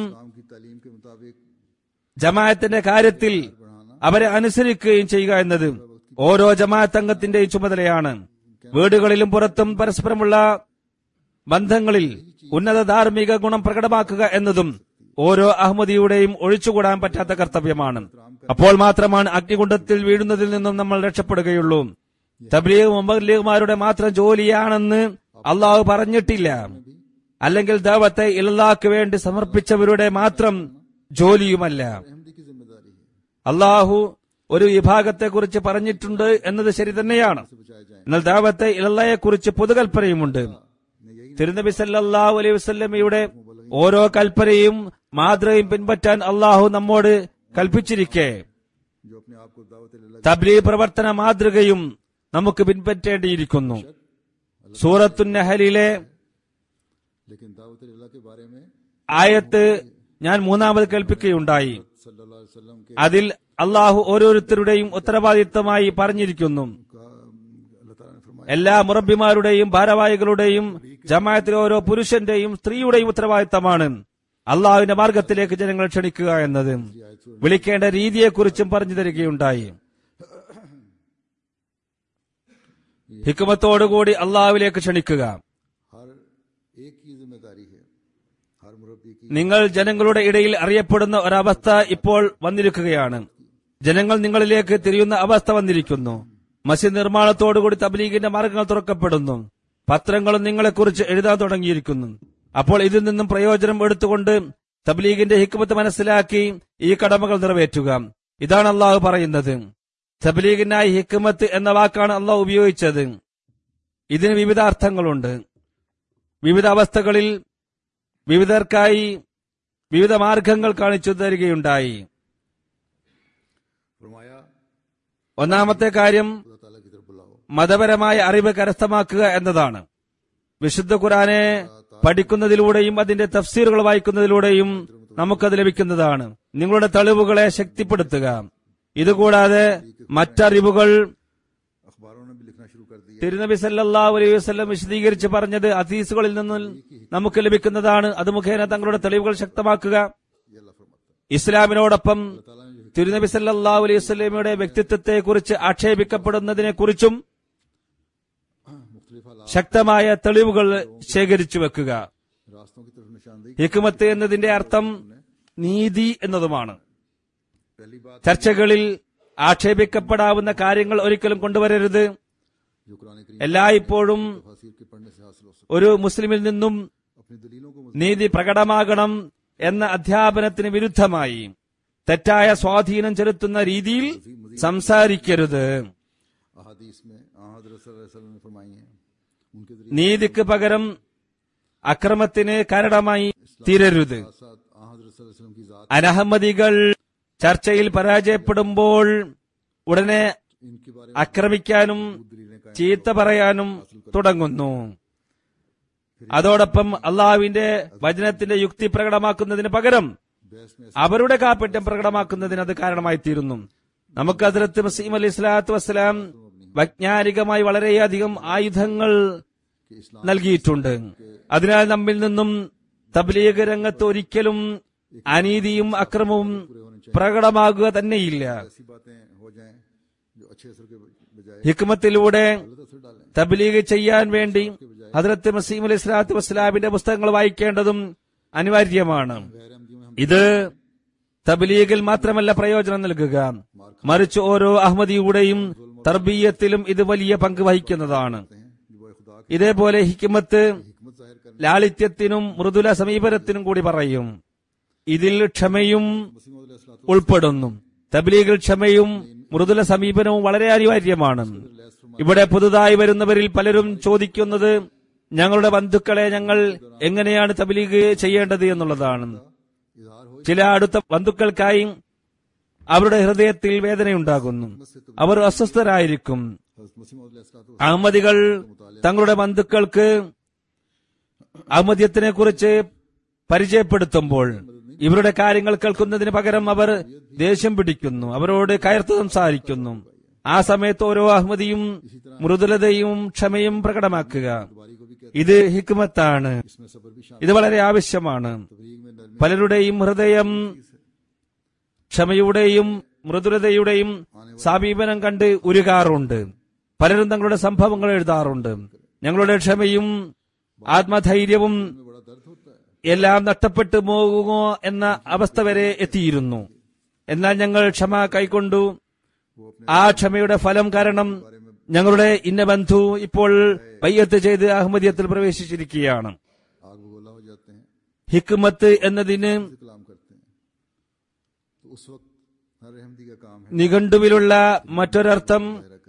ജമാഅത്തിന്റെ കാര്യത്തിൽ അവരെ അനുസരിക്കുകയും ചെയ്യുക എന്നത് ഓരോ ജമാഅത്ത് അംഗത്തിന്റെയും ചുമതലയാണ്. വീടുകളിലും പുറത്തും പരസ്പരമുള്ള ബന്ധങ്ങളിൽ ഉന്നത ധാർമ്മിക ഗുണം പ്രകടമാക്കുക എന്നതും ഓരോ അഹമ്മദിയുടെയും ഒഴിച്ചുകൂടാൻ പറ്റാത്ത കർത്തവ്യമാണ്. അപ്പോൾ മാത്രമാണ് അഗ്നികുണ്ഡത്തിൽ വീഴുന്നതിൽ നിന്നും നമ്മൾ രക്ഷപ്പെടുകയുള്ളൂ. തബ്ലീഗ് മുബല്ലിഗ്മാരുടെ മാത്രം ജോലിയാണെന്ന് അള്ളാഹു പറഞ്ഞിട്ടില്ല. അല്ലെങ്കിൽ ദഅവത്തെ ഇലല്ലാഹ്ക്ക് വേണ്ടി സമർപ്പിച്ചവരുടെ മാത്രം ജോലിയുമല്ല. അള്ളാഹു ഒരു വിഭാഗത്തെ കുറിച്ച് പറഞ്ഞിട്ടുണ്ട് എന്നത് ശരി തന്നെയാണ്. എന്നാൽ ദഅവത്തെ ഇലല്ലാഹയെ കുറിച്ച് പൊതുകൽപ്പനയുമുണ്ട്. തിരുനബി സല്ലല്ലാഹു അലൈഹി വസല്ലമയുടെ ഓരോ കൽപ്പനയും മാതൃകയും പിൻപറ്റാൻ അള്ളാഹു നമ്മോട് കൽപ്പിച്ചിരിക്കെ തബ്ലീഗ് പ്രവർത്തന മാതൃകയും നമുക്ക് പിൻപറ്റേണ്ടിയിരിക്കുന്നു. സൂറത്തു നഹലിലെ ആയത്ത് ഞാൻ മൂന്നാമത് കേൾപ്പിക്കുകയുണ്ടായി. അതിൽ അള്ളാഹു ഓരോരുത്തരുടെയും ഉത്തരവാദിത്തമായി പറഞ്ഞിരിക്കുന്നു. എല്ലാ മുറബിമാരുടെയും ഭാരവാഹികളുടെയും ജമാഅത്തിലെ ഓരോ പുരുഷന്റെയും സ്ത്രീയുടെയും ഉത്തരവാദിത്തമാണ് അള്ളാഹുവിന്റെ മാർഗത്തിലേക്ക് ജനങ്ങൾ ക്ഷണിക്കുക എന്നത്. വിളിക്കേണ്ട രീതിയെക്കുറിച്ചും പറഞ്ഞു തരികയുണ്ടായി. ഹിക്മത്തോടുകൂടി അള്ളാഹുവിലേക്ക് ക്ഷണിക്കുക. നിങ്ങൾ ജനങ്ങളുടെ ഇടയിൽ അറിയപ്പെടുന്ന ഒരവസ്ഥ ഇപ്പോൾ വന്നിരിക്കുകയാണ്. ജനങ്ങൾ നിങ്ങളിലേക്ക് തിരിയുന്ന അവസ്ഥ വന്നിരിക്കുന്നു. മസ്ജിദ് നിർമ്മാണത്തോടുകൂടി തബ്ലീഗിന്റെ മാർഗങ്ങൾ തുറക്കപ്പെടുന്നു. പത്രങ്ങളും നിങ്ങളെക്കുറിച്ച് എഴുതാൻ തുടങ്ങിയിരിക്കുന്നു. അപ്പോൾ ഇതിൽ നിന്നും പ്രയോജനം എടുത്തുകൊണ്ട് തബ്ലീഗിന്റെ ഹിക്മത്ത് മനസ്സിലാക്കി ഈ കടമകൾ നിറവേറ്റുക. ഇതാണ് അള്ളാഹു പറയുന്നത്. തബ്ലീഗിനായി ഹിക്മത്ത് എന്ന വാക്കാണ് അള്ളാഹു ഉപയോഗിച്ചത്. ഇതിന് വിവിധ അർത്ഥങ്ങളുണ്ട്. വിവിധ അവസ്ഥകളിൽ വിവിധർക്കായി വിവിധ മാർഗങ്ങൾ കാണിച്ചു തരികയുണ്ടായി. ഒന്നാമത്തെ കാര്യം മതപരമായ അറിവ് കരസ്ഥമാക്കുക എന്നതാണ്. വിശുദ്ധ ഖുർആനെ പഠിക്കുന്നതിലൂടെയും അതിന്റെ തഫ്സീറുകൾ വായിക്കുന്നതിലൂടെയും നമുക്കത് ലഭിക്കുന്നതാണ്. നിങ്ങളുടെ തെളിവുകളെ ശക്തിപ്പെടുത്തുക. ഇതുകൂടാതെ മറ്ററിവുകൾ തിരുനബി സല്ലല്ലാഹു അലൈഹി വസല്ലം വിശദീകരിച്ച് പറഞ്ഞത് ഹദീസുകളിൽ നിന്ന് നമുക്ക് ലഭിക്കുന്നതാണ്. അത് മുഖേന തങ്ങളുടെ തെളിവുകൾ ശക്തമാക്കുക. ഇസ്ലാമിനോടൊപ്പം തിരുനബി സല്ലല്ലാഹു അലൈഹി വസല്ലമയുടെ വ്യക്തിത്വത്തെ കുറിച്ച് ആക്ഷേപിക്കപ്പെടുന്നതിനെ കുറിച്ചും ശക്തമായ തെളിവുകൾ ശേഖരിച്ചു വെക്കുക. ഹിക്മത്ത് എന്നതിന്റെ അർത്ഥം നീതി എന്നതുമാണ്. ചർച്ചകളിൽ ആക്ഷേപിക്കപ്പെടാവുന്ന കാര്യങ്ങൾ ഒരിക്കലും കൊണ്ടുവരരുത്. എല്ലായ്പ്പോഴും ഒരു മുസ്ലിമിൽ നിന്നും നീതി പ്രകടമാകണം എന്ന അധ്യാപനത്തിന് വിരുദ്ധമായി തെറ്റായ സ്വാധീനം ചെലുത്തുന്ന രീതിയിൽ സംസാരിക്കരുത്. നീതിക്ക് പകരം അക്രമത്തിന് കാരണമായി തീരരുത്. അനഹമ്മദികൾ ചർച്ചയിൽ പരാജയപ്പെടുമ്പോൾ ഉടനെ ആക്രമിക്കാനും ചീത്ത പറയാനും തുടങ്ങുന്നു. അതോടൊപ്പം അള്ളാഹുവിന്റെ വചനത്തിന്റെ യുക്തി പ്രകടമാക്കുന്നതിന് പകരം അവരുടെ കാപ്പറ്റ്യം പ്രകടമാക്കുന്നതിന് അത് കാരണമായി തീരുന്നു. നമുക്ക് ഹദ്റത്ത് മസീഹ് അലൈഹി സ്വലാത്തു വസ്സലാം വൈജ്ഞാനികമായി വളരെയധികം ആയുധങ്ങൾ നൽകിയിട്ടുണ്ട്. അതിനാൽ നമ്മിൽ നിന്നും തബ്ലീഗ് രംഗത്ത് ഒരിക്കലും അനീതിയും അക്രമവും പ്രകടമാകുക തന്നെയില്ല. ഹിക്മത്തിലൂടെ തബ്ലീഗ് ചെയ്യാൻ വേണ്ടി ഹദ്റത്ത് മസീഹ് അലൈഹി സ്വലാത്തു വസ്സലാമിന്റെ പുസ്തകങ്ങൾ വായിക്കേണ്ടതും അനിവാര്യമാണ്. ഇത് തബ്ലീഗിൽ മാത്രമല്ല പ്രയോജനം നൽകുക, മറിച്ച് ഓരോ അഹമ്മദിയുടെയും തർബീയത്തിലും ഇത് വലിയ പങ്ക് വഹിക്കുന്നതാണ്. ഇതേപോലെ ഹിക്മത്ത് ലാളിത്യത്തിനും മൃദുല സമീപനത്തിനും കൂടി പറയും. ഇതിൽ ക്ഷമയും ഉൾപ്പെടുന്നു. തബ്ലീഗിൽ ക്ഷമയും മൃദുല സമീപനവും വളരെ അനിവാര്യമാണ്. ഇവിടെ പുതുതായി വരുന്നവരിൽ പലരും ചോദിക്കുന്നത് ഞങ്ങളുടെ ബന്ധുക്കളെ ഞങ്ങൾ എങ്ങനെയാണ് തബ്ലീഗ് ചെയ്യേണ്ടത് എന്നുള്ളതാണ്. ചില അടുത്ത ബന്ധുക്കൾക്കായി അവരുടെ ഹൃദയത്തിൽ വേദനയുണ്ടാകുന്നു. അവർ അസ്വസ്ഥരായിരിക്കും. അഹമ്മദികൾ തങ്ങളുടെ ബന്ധുക്കൾക്ക് അഹമ്മദിയത്തിനെ കുറിച്ച് പരിചയപ്പെടുത്തുമ്പോൾ ഇവരുടെ കാര്യങ്ങൾ കേൾക്കുന്നതിന് പകരം അവർ ദേഷ്യം പിടിക്കുന്നു, അവരോട് കയർത്ത് സംസാരിക്കുന്നു. ആ സമയത്ത് ഓരോ അഹമ്മദിയും മൃദുലതയും ക്ഷമയും പ്രകടമാക്കുക. ഇത് ഹിക്മത്താണ്. ഇത് വളരെ ആവശ്യമാണ്. പലരുടെയും ഹൃദയം ക്ഷമയുടെയും മൃദുലതയുടെയും സമീപനം കണ്ട് ഉരുകാറുണ്ട്. പലരും തങ്ങളുടെ സംഭവങ്ങൾ എഴുതാറുണ്ട്. ഞങ്ങളുടെ ക്ഷമയും ആത്മധൈര്യവും എല്ലാം നഷ്ടപ്പെട്ടു പോകുമോ എന്ന അവസ്ഥ വരെ എത്തിയിരുന്നു. എന്നാൽ ഞങ്ങൾ ക്ഷമ കൈക്കൊണ്ടു. ആ ക്ഷമയുടെ ഫലം കാരണം ഞങ്ങളുടെ ഇന്ന ബന്ധു ഇപ്പോൾ ബൈഅത്ത് ചെയ്ത് അഹമ്മദിയത്തിൽ പ്രവേശിച്ചിരിക്കുകയാണ്. ഹിക്മത്ത് എന്നതിന് നിഘണ്ടുവിലുള്ള മറ്റൊരർത്ഥം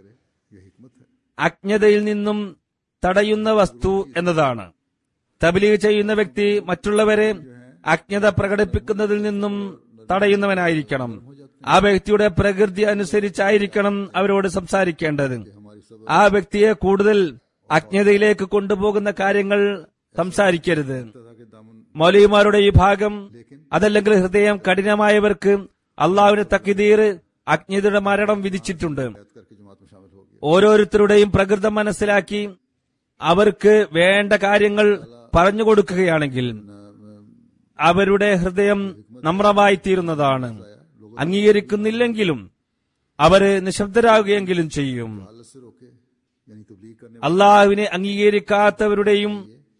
അജ്ഞതയിൽ നിന്നും തടയുന്ന വസ്തു എന്നതാണ്. തബ്ലീഗ് ചെയ്യുന്ന വ്യക്തി മറ്റുള്ളവരെ അജ്ഞത പ്രകടിപ്പിക്കുന്നതിൽ നിന്നും തടയുന്നവനായിരിക്കണം. ആ വ്യക്തിയുടെ പ്രകൃതി അനുസരിച്ചായിരിക്കണം അവരോട് സംസാരിക്കേണ്ടത്. ആ വ്യക്തിയെ കൂടുതൽ അജ്ഞതയിലേക്ക് കൊണ്ടുപോകുന്ന കാര്യങ്ങൾ സംസാരിക്കരുത്. മൗലവിമാരുടെ ഈ ഭാഗം, അതല്ലെങ്കിൽ ഹൃദയം കഠിനമായവർക്ക് അള്ളാഹുവിന്റെ തഖ്ദീർ അജ്ഞതയുടെ മരണം വിധിച്ചിട്ടുണ്ട്. ഓരോരുത്തരുടെയും പ്രകൃതം മനസ്സിലാക്കി അവർക്ക് വേണ്ട കാര്യങ്ങൾ പറഞ്ഞുകൊടുക്കുകയാണെങ്കിൽ അവരുടെ ഹൃദയം നമ്രമായി തീരുന്നതാണ്. അംഗീകരിക്കുന്നില്ലെങ്കിലും അവര് നിശബ്ദരാകുകയെങ്കിലും ചെയ്യും. അള്ളാഹുവിനെ അംഗീകരിക്കാത്തവരുടെയും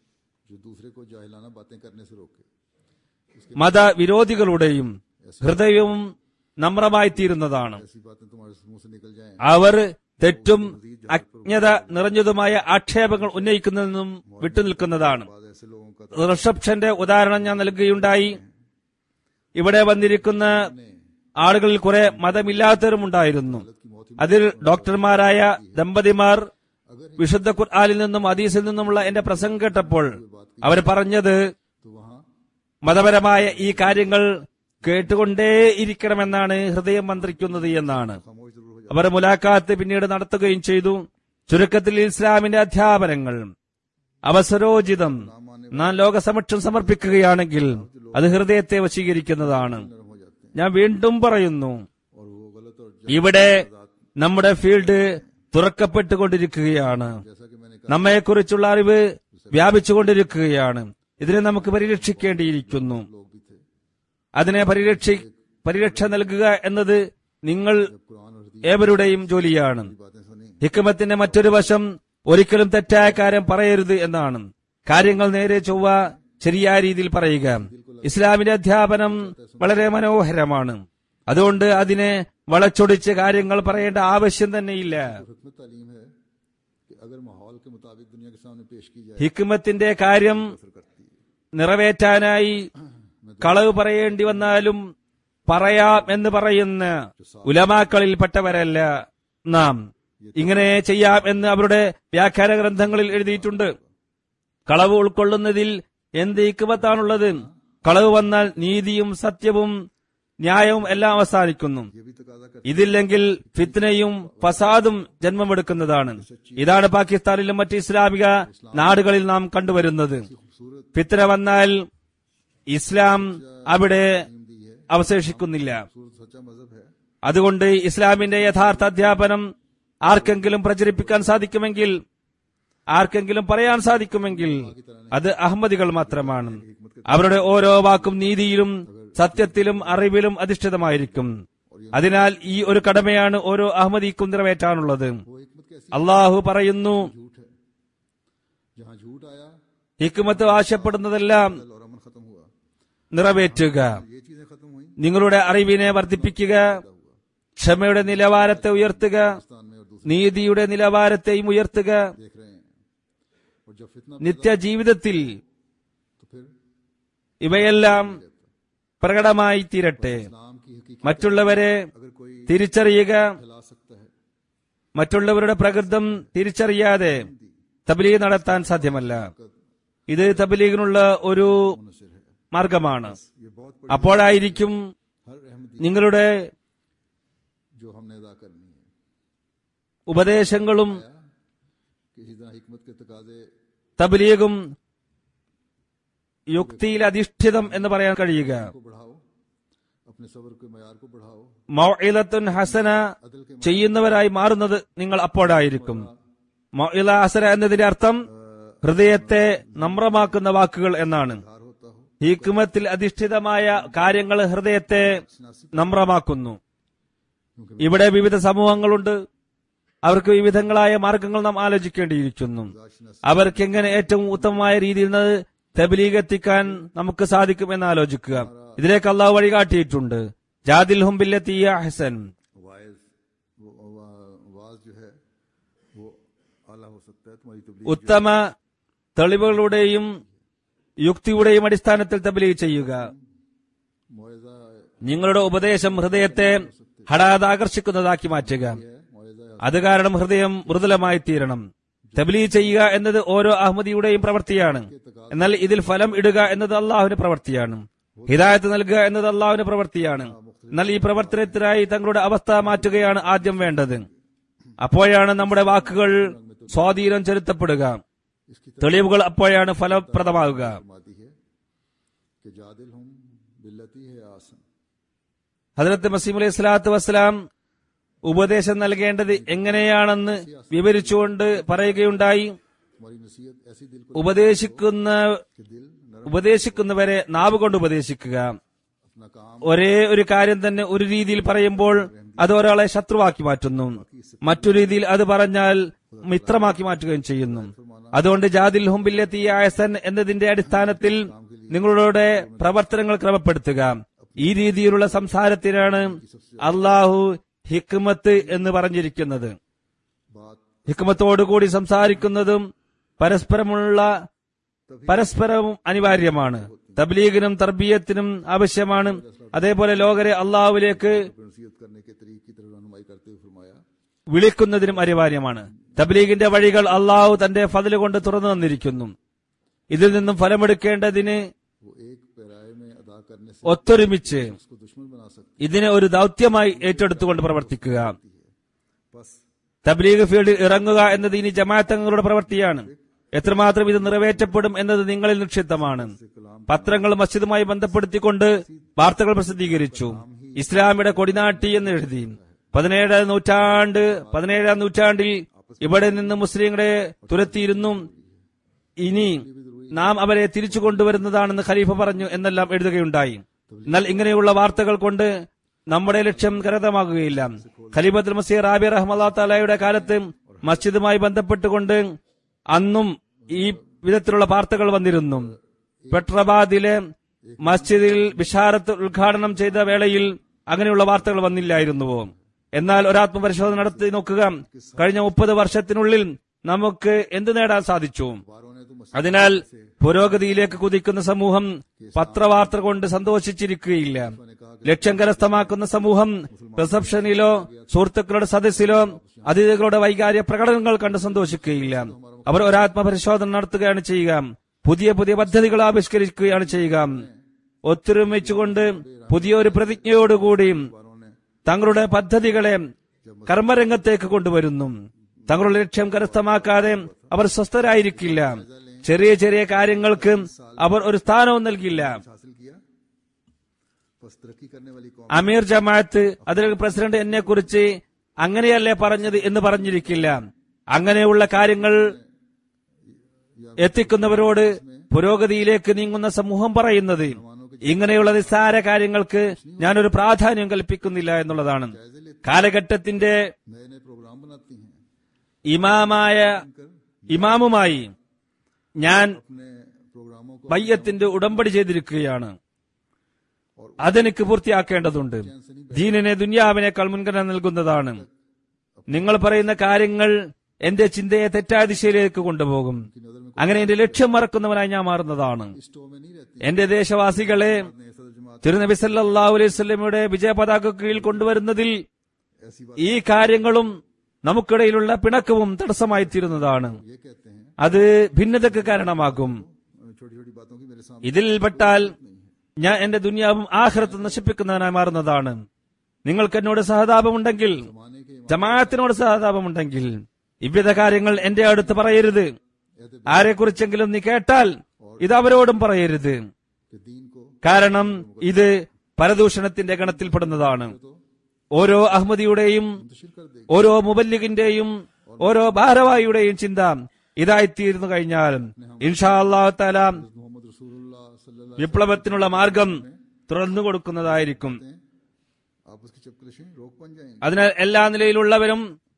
മതവിരോധികളുടെയും ഹൃദയവും നമ്രമായി തീരുന്നതാണ്. അവർ തെറ്റും അജ്ഞത നിറഞ്ഞതുമായ ആക്ഷേപങ്ങൾ ഉന്നയിക്കുന്നതിനും വിട്ടുനിൽക്കുന്നതാണ്. റിസപ്ഷന്റെ ഉദാഹരണം ഞാൻ നൽകുകയുണ്ടായി. ഇവിടെ വന്നിരിക്കുന്ന ആളുകളിൽ കുറെ മതമില്ലാത്തവരുമുണ്ടായിരുന്നു. അതിൽ ഡോക്ടർമാരായ ദമ്പതിമാർ വിശുദ്ധ ഖുർആനിൽ നിന്നും ഹദീസിൽ നിന്നുമുള്ള എന്റെ പ്രസംഗം കേട്ടപ്പോൾ അവർ പറഞ്ഞത് മതപരമായ ഈ കാര്യങ്ങൾ കേട്ടുകൊണ്ടേയിരിക്കണമെന്നാണ് ഹൃദയം മന്ത്രിക്കുന്നത് എന്നാണ്. അവർ മുലാഖാത്ത് പിന്നീട് നടത്തുകയും ചെയ്തു. ചുരുക്കത്തിൽ ഇസ്ലാമിന്റെ അധ്യാപനങ്ങൾ അവസരോചിതം നാം ലോകസമക്ഷം സമർപ്പിക്കുകയാണെങ്കിൽ അത് ഹൃദയത്തെ വശീകരിക്കുന്നതാണ്. ഞാൻ വീണ്ടും പറയുന്നു, ഇവിടെ നമ്മുടെ ഫീൽഡ് തുറക്കപ്പെട്ടുകൊണ്ടിരിക്കുകയാണ്. നമ്മെക്കുറിച്ചുള്ള അറിവ് വ്യാപിച്ചുകൊണ്ടിരിക്കുകയാണ്. ഇതിനെ നമുക്ക് പരിരക്ഷിക്കേണ്ടിയിരിക്കുന്നു. അതിനെ പരിരക്ഷി പരിരക്ഷ നൽകുക എന്നത് നിങ്ങൾ ഏവരുടെയും ജോലിയാണ്. ഹിക്മത്തിന്റെ മറ്റൊരു വശം ഒരിക്കലും തെറ്റായ കാര്യം പറയരുത് എന്നാണ്. കാര്യങ്ങൾ നേരെ ചൊവ്വ ശരിയായ രീതിയിൽ പറയുക. ഇസ്ലാമിന്റെ അധ്യാപനം വളരെ മനോഹരമാണ്. അതുകൊണ്ട് അതിനെ വളച്ചൊടിച്ച് കാര്യങ്ങൾ പറയേണ്ട ആവശ്യം തന്നെയില്ല. ഹിക്മത്തിന്റെ കാര്യം നിറവേറ്റാനായി കളവ് പറയേണ്ടി വന്നാലും പറയാം എന്ന് പറയുന്ന ഉലമാക്കളിൽപ്പെട്ടവരല്ല നാം. ഇങ്ങനെ ചെയ്യാം എന്ന് അവരുടെ വ്യാഖ്യാന ഗ്രന്ഥങ്ങളിൽ എഴുതിയിട്ടുണ്ട്. കളവ് ഉൾക്കൊള്ളുന്നതിൽ എന്ത് ഹിക്മത്താണുള്ളത്? കളവ് വന്നാൽ നീതിയും സത്യവും ന്യായവും എല്ലാം അവസാനിക്കുന്നു. ഇതില്ലെങ്കിൽ ഫിത്നയും ഫസാദും ജന്മമെടുക്കുന്നതാണ്. ഇതാണ് പാകിസ്ഥാനിലും മറ്റ് ഇസ്ലാമിക നാടുകളിൽ നാം കണ്ടുവരുന്നത്. ഫിത്ന വന്നാൽ ഇസ്ലാം അവിടെ അവശേഷിക്കുന്നില്ല. അതുകൊണ്ട് ഇസ്ലാമിന്റെ യഥാർത്ഥ അധ്യാപനം ആർക്കെങ്കിലും പ്രചരിപ്പിക്കാൻ സാധിക്കുമെങ്കിൽ, ആർക്കെങ്കിലും പറയാൻ സാധിക്കുമെങ്കിൽ അത് അഹമ്മദികൾ മാത്രമാണ്. അവരുടെ ഓരോ വാക്കും നീതിയിലും സത്യത്തിലും അറിവിലും അധിഷ്ഠിതമായിരിക്കും. അതിനാൽ ഈ ഒരു കടമയാണ് ഓരോ അഹമ്മദിക്കും നിറവേറ്റാനുള്ളത്. അള്ളാഹു പറയുന്നു, ഹിക്മത്ത് ആവശ്യപ്പെടുന്നതെല്ലാം നിറവേറ്റുക, നിങ്ങളുടെ അറിവിനെ വർദ്ധിപ്പിക്കുക, ക്ഷമയുടെ നിലവാരത്തെ ഉയർത്തുക, നീതിയുടെ നിലവാരത്തെയും ഉയർത്തുക. നിത്യജീവിതത്തിൽ ഇവയെല്ലാം പ്രകടമായി തീരട്ടെ. മറ്റുള്ളവരെ തിരിച്ചറിയുക. മറ്റുള്ളവരുടെ പ്രകൃതം തിരിച്ചറിയാതെ തബ്ലീഗ് നടത്താൻ സാധ്യമല്ല. ഇത് തബ്ലീഗിനുള്ള ഒരു മാർഗമാണ്. അപ്പോഴായിരിക്കും നിങ്ങളുടെ ഉപദേശങ്ങളും തബ്ലീഗും യുക്തിയിൽ അധിഷ്ഠിതം എന്ന് പറയാൻ കഴിയുക. മൗഇലത്തുൻ ഹസന ചെയ്യുന്നവരായി മാറുന്നത് നിങ്ങൾ അപ്പോഴായിരിക്കും. മൗഇല ഹസന എന്നതിന്റെ അർത്ഥം ഹൃദയത്തെ നമ്രമാക്കുന്ന വാക്കുകൾ എന്നാണ്. ഹിക്മത്തിൽ അധിഷ്ഠിതമായ കാര്യങ്ങൾ ഹൃദയത്തെ നമ്രമാക്കുന്നു. ഇവിടെ വിവിധ സമൂഹങ്ങളുണ്ട്. അവർക്ക് വിവിധങ്ങളായ മാർഗങ്ങൾ നാം ആലോചിക്കേണ്ടിയിരിക്കുന്നു. അവർക്ക് എങ്ങനെ ഏറ്റവും ഉത്തമമായ രീതിയിൽ നിന്ന് തബ്ലീഗ് എത്തിക്കാൻ നമുക്ക് സാധിക്കും എന്ന് ആലോചിക്കുക. ഇതിലേക്ക് അള്ളാഹു വഴികാട്ടിയിട്ടുണ്ട്. ജാദിൽ ഹും ബില്ലത്തി ഹിയ അഹ്സൻ. ഉത്തമ തെളിവുകളുടെയും യുക്തിയുടെയും അടിസ്ഥാനത്തിൽ തബ്ലീഗ് ചെയ്യുക. നിങ്ങളുടെ ഉപദേശം ഹൃദയത്തെ ഹഠാത് ആകർഷിക്കുന്നതാക്കി മാറ്റുക. അത് കാരണം ഹൃദയം മൃദുലമായി തീരണം. തബ്ലീഗ് ചെയ്യുക എന്നത് ഓരോ അഹമ്മദിയുടെയും പ്രവൃത്തിയാണ്. എന്നാൽ ഇതിൽ ഫലം ഇടുക എന്നത് അള്ളാഹുവിന്റെ പ്രവൃത്തിയാണ്. ഹിദായത്ത് നൽകുക എന്നത് അള്ളാഹുവിന്റെ പ്രവൃത്തിയാണ്. എന്നാൽ ഈ പ്രവർത്തനത്തിനായി തങ്ങളുടെ അവസ്ഥ മാറ്റുകയാണ് ആദ്യം വേണ്ടത്. അപ്പോഴാണ് നമ്മുടെ വാക്കുകൾ സ്വാധീനം ചെലുത്തപ്പെടുക. തെളിവുകൾ അപ്പോഴാണ് ഫലപ്രദമാകുക. ഹദ്റത്ത് മസീഹ് അലൈഹി സ്വലാത്തു വസ്സലാം ഉപദേശം നൽകേണ്ടത് എങ്ങനെയാണെന്ന് വിവരിച്ചുകൊണ്ട് പറയുകയുണ്ടായി. ഉപദേശിക്കുന്ന ഉപദേശിക്കുന്നവരെ നാവ് കൊണ്ട് ഉപദേശിക്കുക. ഒരേ ഒരു കാര്യം തന്നെ ഒരു രീതിയിൽ പറയുമ്പോൾ അത് ഒരാളെ ശത്രുവാക്കി മാറ്റുന്നു, മറ്റൊരു രീതിയിൽ അത് പറഞ്ഞാൽ മിത്രമാക്കി മാറ്റുകയും ചെയ്യുന്നു. അതുകൊണ്ട് ജാദിൽ ഹും ബില്ലത്തി അഹ്സൻ എന്നതിന്റെ അടിസ്ഥാനത്തിൽ നിങ്ങളുടെ പ്രവർത്തനങ്ങൾ ക്രമപ്പെടുത്തുക. ഈ രീതിയിലുള്ള സംസാരത്തിനാണ് അള്ളാഹു ഹിക്മത്ത് എന്ന് പറഞ്ഞിരിക്കുന്നത്. ഹിക്മത്തോടുകൂടി സംസാരിക്കുന്നതും പരസ്പരമുള്ള പരസ്പരവും അനിവാര്യമാണ്. തബ്ലീഗിനും തർബിയത്തിനും ആവശ്യമാണ്. അതേപോലെ ലോകരെ അള്ളാഹുവിലേക്ക് വിളിക്കുന്നതിനും അനിവാര്യമാണ്. തബ്ലീഗിന്റെ വഴികൾ അള്ളാഹു തന്റെ ഫദ്ല് കൊണ്ട് തുറന്നു തന്നിരിക്കുന്നു. ഇതിൽ നിന്നും ഫലമെടുക്കേണ്ടതിന് ഒത്തൊരുമിച്ച് ഇതിനെ ഒരു ദൗത്യമായി ഏറ്റെടുത്തുകൊണ്ട് പ്രവർത്തിക്കുക. തബ്ലീഗ് ഫീൽഡിൽ ഇറങ്ങുക എന്നത് ഇനി ജമാഅത്തങ്ങളുടെ പ്രവൃത്തിയാണ്. എത്രമാത്രം ഇത് നിറവേറ്റപ്പെടും എന്നത് നിങ്ങളിൽ നിക്ഷിപ്തമാണ്. പത്രങ്ങൾ മസ്ജിദുമായി ബന്ധപ്പെടുത്തിക്കൊണ്ട് വാർത്തകൾ പ്രസിദ്ധീകരിച്ചു. ഇസ്ലാമിയുടെ കൊടിനാട്ടി എന്ന് എഴുതി. പതിനേഴാം നൂറ്റാണ്ട് പതിനേഴാം നൂറ്റാണ്ടിൽ ഇവിടെ നിന്ന് മുസ്ലിങ്ങളെ തുരത്തിയിരുന്നു. ഇനി നാം അവരെ തിരിച്ചു കൊണ്ടുവരുന്നതാണെന്ന് ഖലീഫ പറഞ്ഞു എന്നെല്ലാം എഴുതുകയുണ്ടായി. എന്നാൽ ഇങ്ങനെയുള്ള വാർത്തകൾ കൊണ്ട് നമ്മുടെ ലക്ഷ്യം കരതമാകുകയില്ല. ഖലീഫത്തുൽ മസീഹ് റാബി റഹ്മത്തുള്ളാഹി തആലയുടെ കാലത്ത് മസ്ജിദുമായി ബന്ധപ്പെട്ടുകൊണ്ട് അന്നും ഈ വിധത്തിലുള്ള വാർത്തകൾ വന്നിരുന്നു. പെട്രബാദിലെ മസ്ജിദിൽ ബിഷാരത്ത് ഉദ്ഘാടനം ചെയ്ത വേളയിൽ അങ്ങനെയുള്ള വാർത്തകൾ വന്നില്ലായിരുന്നുവോ? എന്നാൽ ഒരാത്മപരിശോധന നടത്തി നോക്കുക. കഴിഞ്ഞ മുപ്പത് വർഷത്തിനുള്ളിൽ നമുക്ക് എന്ത് നേടാൻ സാധിച്ചു? അതിനാൽ പുരോഗതിയിലേക്ക് കുതിക്കുന്ന സമൂഹം പത്രവാർത്ത കൊണ്ട് സന്തോഷിച്ചിരിക്കുകയില്ല. ലക്ഷ്യം കരസ്ഥമാക്കുന്ന സമൂഹം റിസപ്ഷനിലോ സുഹൃത്തുക്കളുടെ സദസ്സിലോ അതിഥികളുടെ വൈകാര്യ പ്രകടനങ്ങൾ കണ്ട് സന്തോഷിക്കുകയില്ല. അവർ ഒരാത്മപരിശോധന നടത്തുകയാണ് ചെയ്യുക. പുതിയ പുതിയ പദ്ധതികൾ ആവിഷ്കരിക്കുകയാണ് ചെയ്യുക. ഒത്തൊരുമിച്ചുകൊണ്ട് പുതിയൊരു പ്രതിജ്ഞയോടുകൂടി തങ്ങളുടെ പദ്ധതികളെ കർമ്മരംഗത്തേക്ക് കൊണ്ടുവരുന്നു. തങ്ങളുടെ ലക്ഷ്യം കരസ്ഥമാക്കാതെ അവർ സ്വസ്ഥരായിരിക്കില്ല. ചെറിയ ചെറിയ കാര്യങ്ങൾക്ക് അവർ ഒരു സ്ഥാനവും നൽകില്ല. അമീർ ജമാഅത്ത് അതിൽ പ്രസിഡന്റ് എന്നെ കുറിച്ച് അങ്ങനെയല്ലേ പറഞ്ഞത് എന്ന് പറഞ്ഞിരിക്കില്ല. അങ്ങനെയുള്ള കാര്യങ്ങൾ എത്തിക്കുന്നവരോട് പുരോഗതിയിലേക്ക് നീങ്ങുന്ന സമൂഹം പറയുന്നത് ഇങ്ങനെയുള്ള നിസ്സാര കാര്യങ്ങൾക്ക് ഞാനൊരു പ്രാധാന്യം കൽപ്പിക്കുന്നില്ല എന്നുള്ളതാണ്. കാലഘട്ടത്തിന്റെ ഇമാമായ ഇമാമുമായി ഞാൻ ബയ്യത്തിന്റെ ഉടമ്പടി ചെയ്തിരിക്കുകയാണ്. അതെനിക്ക് പൂർത്തിയാക്കേണ്ടതുണ്ട്. ദീനിനെ ദുനിയാവിനേക്കാൾ മുൻഗണന നൽകുന്നതാണ്. നിങ്ങൾ പറയുന്ന കാര്യങ്ങൾ എന്റെ ചിന്തയെ തെറ്റായ ദിശയിലേക്ക് കൊണ്ടുപോകും. അങ്ങനെ എന്റെ ലക്ഷ്യം മറക്കുന്നവനായി ഞാൻ മാറുന്നതാണ്. എന്റെ ദേശവാസികളെ തിരുനബി സല്ലല്ലാഹു അലൈഹി വസല്ലമയുടെ വിജയ പതാക കീഴിൽ കൊണ്ടുവരുന്നതിൽ ഈ കാര്യങ്ങളും നമുക്കിടയിലുള്ള പിണക്കവും തടസ്സമായി തീരുന്നതാണ്. അത് ഭിന്നതയ്ക്ക് കാരണമാകും. ഇതിൽപ്പെട്ടാൽ ഞാൻ എന്റെ ദുനിയാവും ആഖിറത്തും നശിപ്പിക്കുന്നവനായി മാറുന്നതാണ്. നിങ്ങൾക്ക് എന്നോട് സഹതാപമുണ്ടെങ്കിൽ, ജമാഅത്തിനോട് സഹതാപമുണ്ടെങ്കിൽ ഇവിധ കാര്യങ്ങൾ എന്റെ അടുത്ത് പറയരുത്. ആരെക്കുറിച്ചെങ്കിലും നീ കേട്ടാൽ ഇത് അവരോടും പറയരുത്. കാരണം ഇത് പരദൂഷണത്തിന്റെ ഗണത്തിൽപ്പെടുന്നതാണ്. ഓരോ അഹമ്മദിയുടെയും ഓരോ മുബല്ലിഗിന്റെയും ഓരോ ഭാരവാഹിയുടെയും ചിന്ത ഇതായിത്തീർന്നു കഴിഞ്ഞാൽ ഇൻഷാ അല്ലാഹു തആല വിപ്ലവത്തിനുള്ള മാർഗം തുറന്നു കൊടുക്കുന്നതായിരിക്കും. അതിനാൽ എല്ലാ നിലയിലുള്ളവരും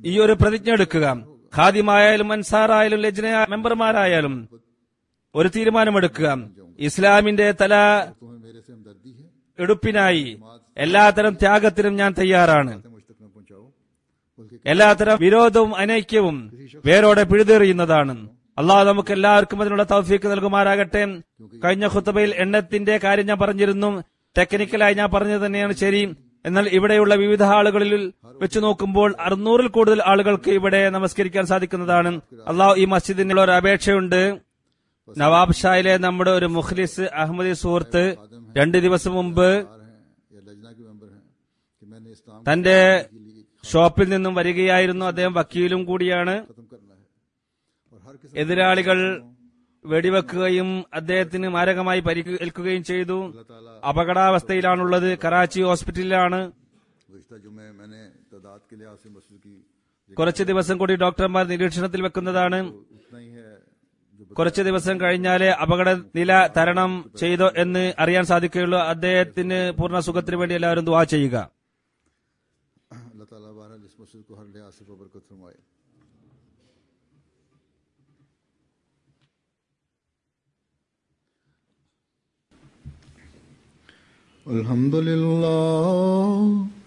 ഈ ഒരു പ്രതിജ്ഞ എടുക്കുക. ഖാദിമായാലും അൻസാറായാലും ലജ്ന മെമ്പർമാരായാലും ഒരു തീരുമാനമെടുക്കുക. ഇസ്ലാമിന്റെ തല तुम्हें मेरे से हमदर्दी है, എടുപ്പിനായി എല്ലാത്തരം ത്യാഗത്തിനും ഞാൻ തയ്യാറാണ്. मुझ तक न पहुंचाओ, बल्कि എല്ലാത്തരം വിരോധവും അനൈക്യവും വേരോടെ പിഴുതെറിയുന്നതാണ്. അള്ളാഹു നമുക്ക് എല്ലാവർക്കും അതിനുള്ള തൗഫീക്ക് നൽകുമാറാകട്ടെ. കഴിഞ്ഞ ഖുത്ബയിൽ എണ്ണത്തിന്റെ കാര്യം ഞാൻ പറഞ്ഞിരുന്നു. ടെക്നിക്കലായി ഞാൻ പറഞ്ഞത് തന്നെയാണ് ശരി. എന്നാൽ ഇവിടെയുള്ള വിവിധ ആളുകളിൽ വെച്ച് നോക്കുമ്പോൾ അറുന്നൂറിൽ കൂടുതൽ ആളുകൾക്ക് ഇവിടെ നമസ്കരിക്കാൻ സാധിക്കുന്നതാണ്. അള്ളാഹു ഈ മസ്ജിദിനുള്ള ഒരു അപേക്ഷയുണ്ട്. നവാബ് ഷായിലെ നമ്മുടെ ഒരു മുഖ്ലിസ് അഹമ്മദി സുഹൃത്ത് രണ്ട് ദിവസം മുമ്പ് या लजना के मेंबर हैं कि मैंने इस्लाम തന്റെ ഷോപ്പിൽ നിന്നും വരികയായിരുന്നു. അദ്ദേഹം വക്കീലും കൂടിയാണ്. खत्म करना है और हर किसी എതിരാളികൾ വെടിവെക്കുകയും അദ്ദേഹത്തിന് മാരകമായി പരിക്കേൽക്കുകയും ചെയ്തു. അപകടാവസ്ഥയിലാണുള്ളത്. കറാച്ചി ഹോസ്പിറ്റലിലാണ്. गुज़िश्ता जुमे मैंने तादाद के लिहाज से मस्जिद की കുറച്ച് ദിവസം കൂടി ഡോക്ടർമാർ നിരീക്ഷണത്തിൽ വെക്കുന്നതാണ്. उतना ही है जो കുറച്ച് ദിവസം കഴിഞ്ഞാലേ അപകട നില തരണം ചെയ്തോ എന്ന് അറിയാൻ സാധിക്കുകയുള്ളൂ. അദ്ദേഹത്തിന് പൂർണ്ണ സുഖത്തിന് വേണ്ടി എല്ലാവരും ദുആ ചെയ്യുക. अल्लाह ताला बहरहाल इस मस्जिद को हर लिहाज से बरकत फरमाए. अल्हम्दुलिल्लाह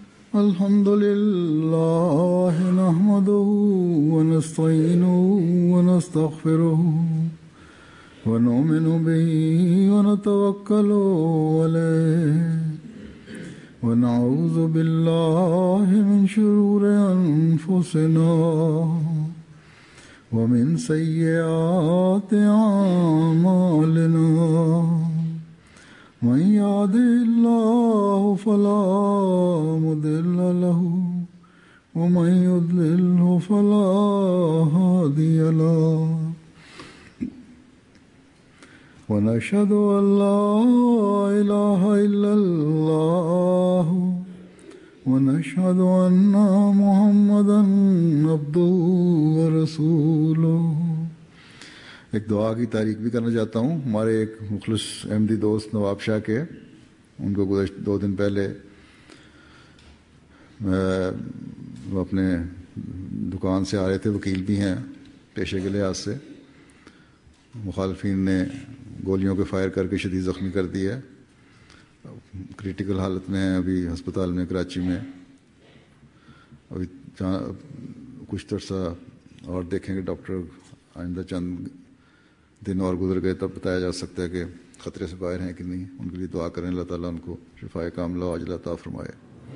अल्हम्दुलिल्लाह नहमदुहु व नस्तईनुहु व नस्तगफिरुहु व नु'मिनु बिही व नतवक्कलु अलैहि व नऊज़ु बिल्लाहि मिन शुरूरि अनफुसिना व मिन सय्यिआति अअमालिना. من يهده الله فلا مضل له ومن يضلله فلا هادي له ونشهد أن لا إله إلا الله ونشهد أن محمدا عبده ورسوله. एक दुआ की तारीख भी करना चाहता हूँ. हमारे एक मुखलिस अहमदी दोस्त नवाब शाह के, उनको गुज़श्त दो दिन पहले वो अपने दुकान से आ रहे थे. वकील भी हैं पेशे के लिहाज से. मुखालफिन ने गोलियों के फायर करके शदीद ज़ख्मी कर दिया. क्रिटिकल हालत में है अभी अस्पताल में कराची में. अभी कुछ तरसा और देखेंगे डॉक्टर. आइंदा चंद दिन और गुजर गए तब बताया जा सकता है कि खतरे से बाहर हैं कि नहीं. उनके लिए दुआ करें. अल्लाह ताला उनको शिफाए कामिला अजल अता फरमाए.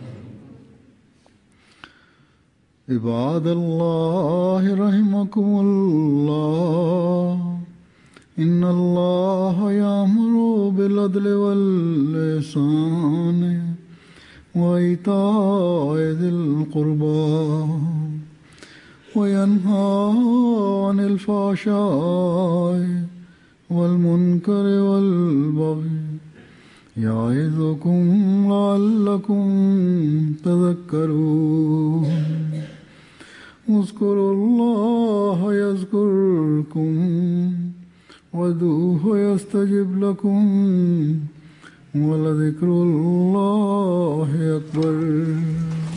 इबादल्लाह रहमकुमुल्लाह इन्नल्लाह यामुरु बिल अदलि वल इहसानि व इताइ ज़िल क़ुर्बा وينهى عن الفحشاء والمنكر والبغي يعظكم لعلكم تذكرون. اذكروا الله يذكركم وادعوه يستجب لكم ولذكر الله أكبر.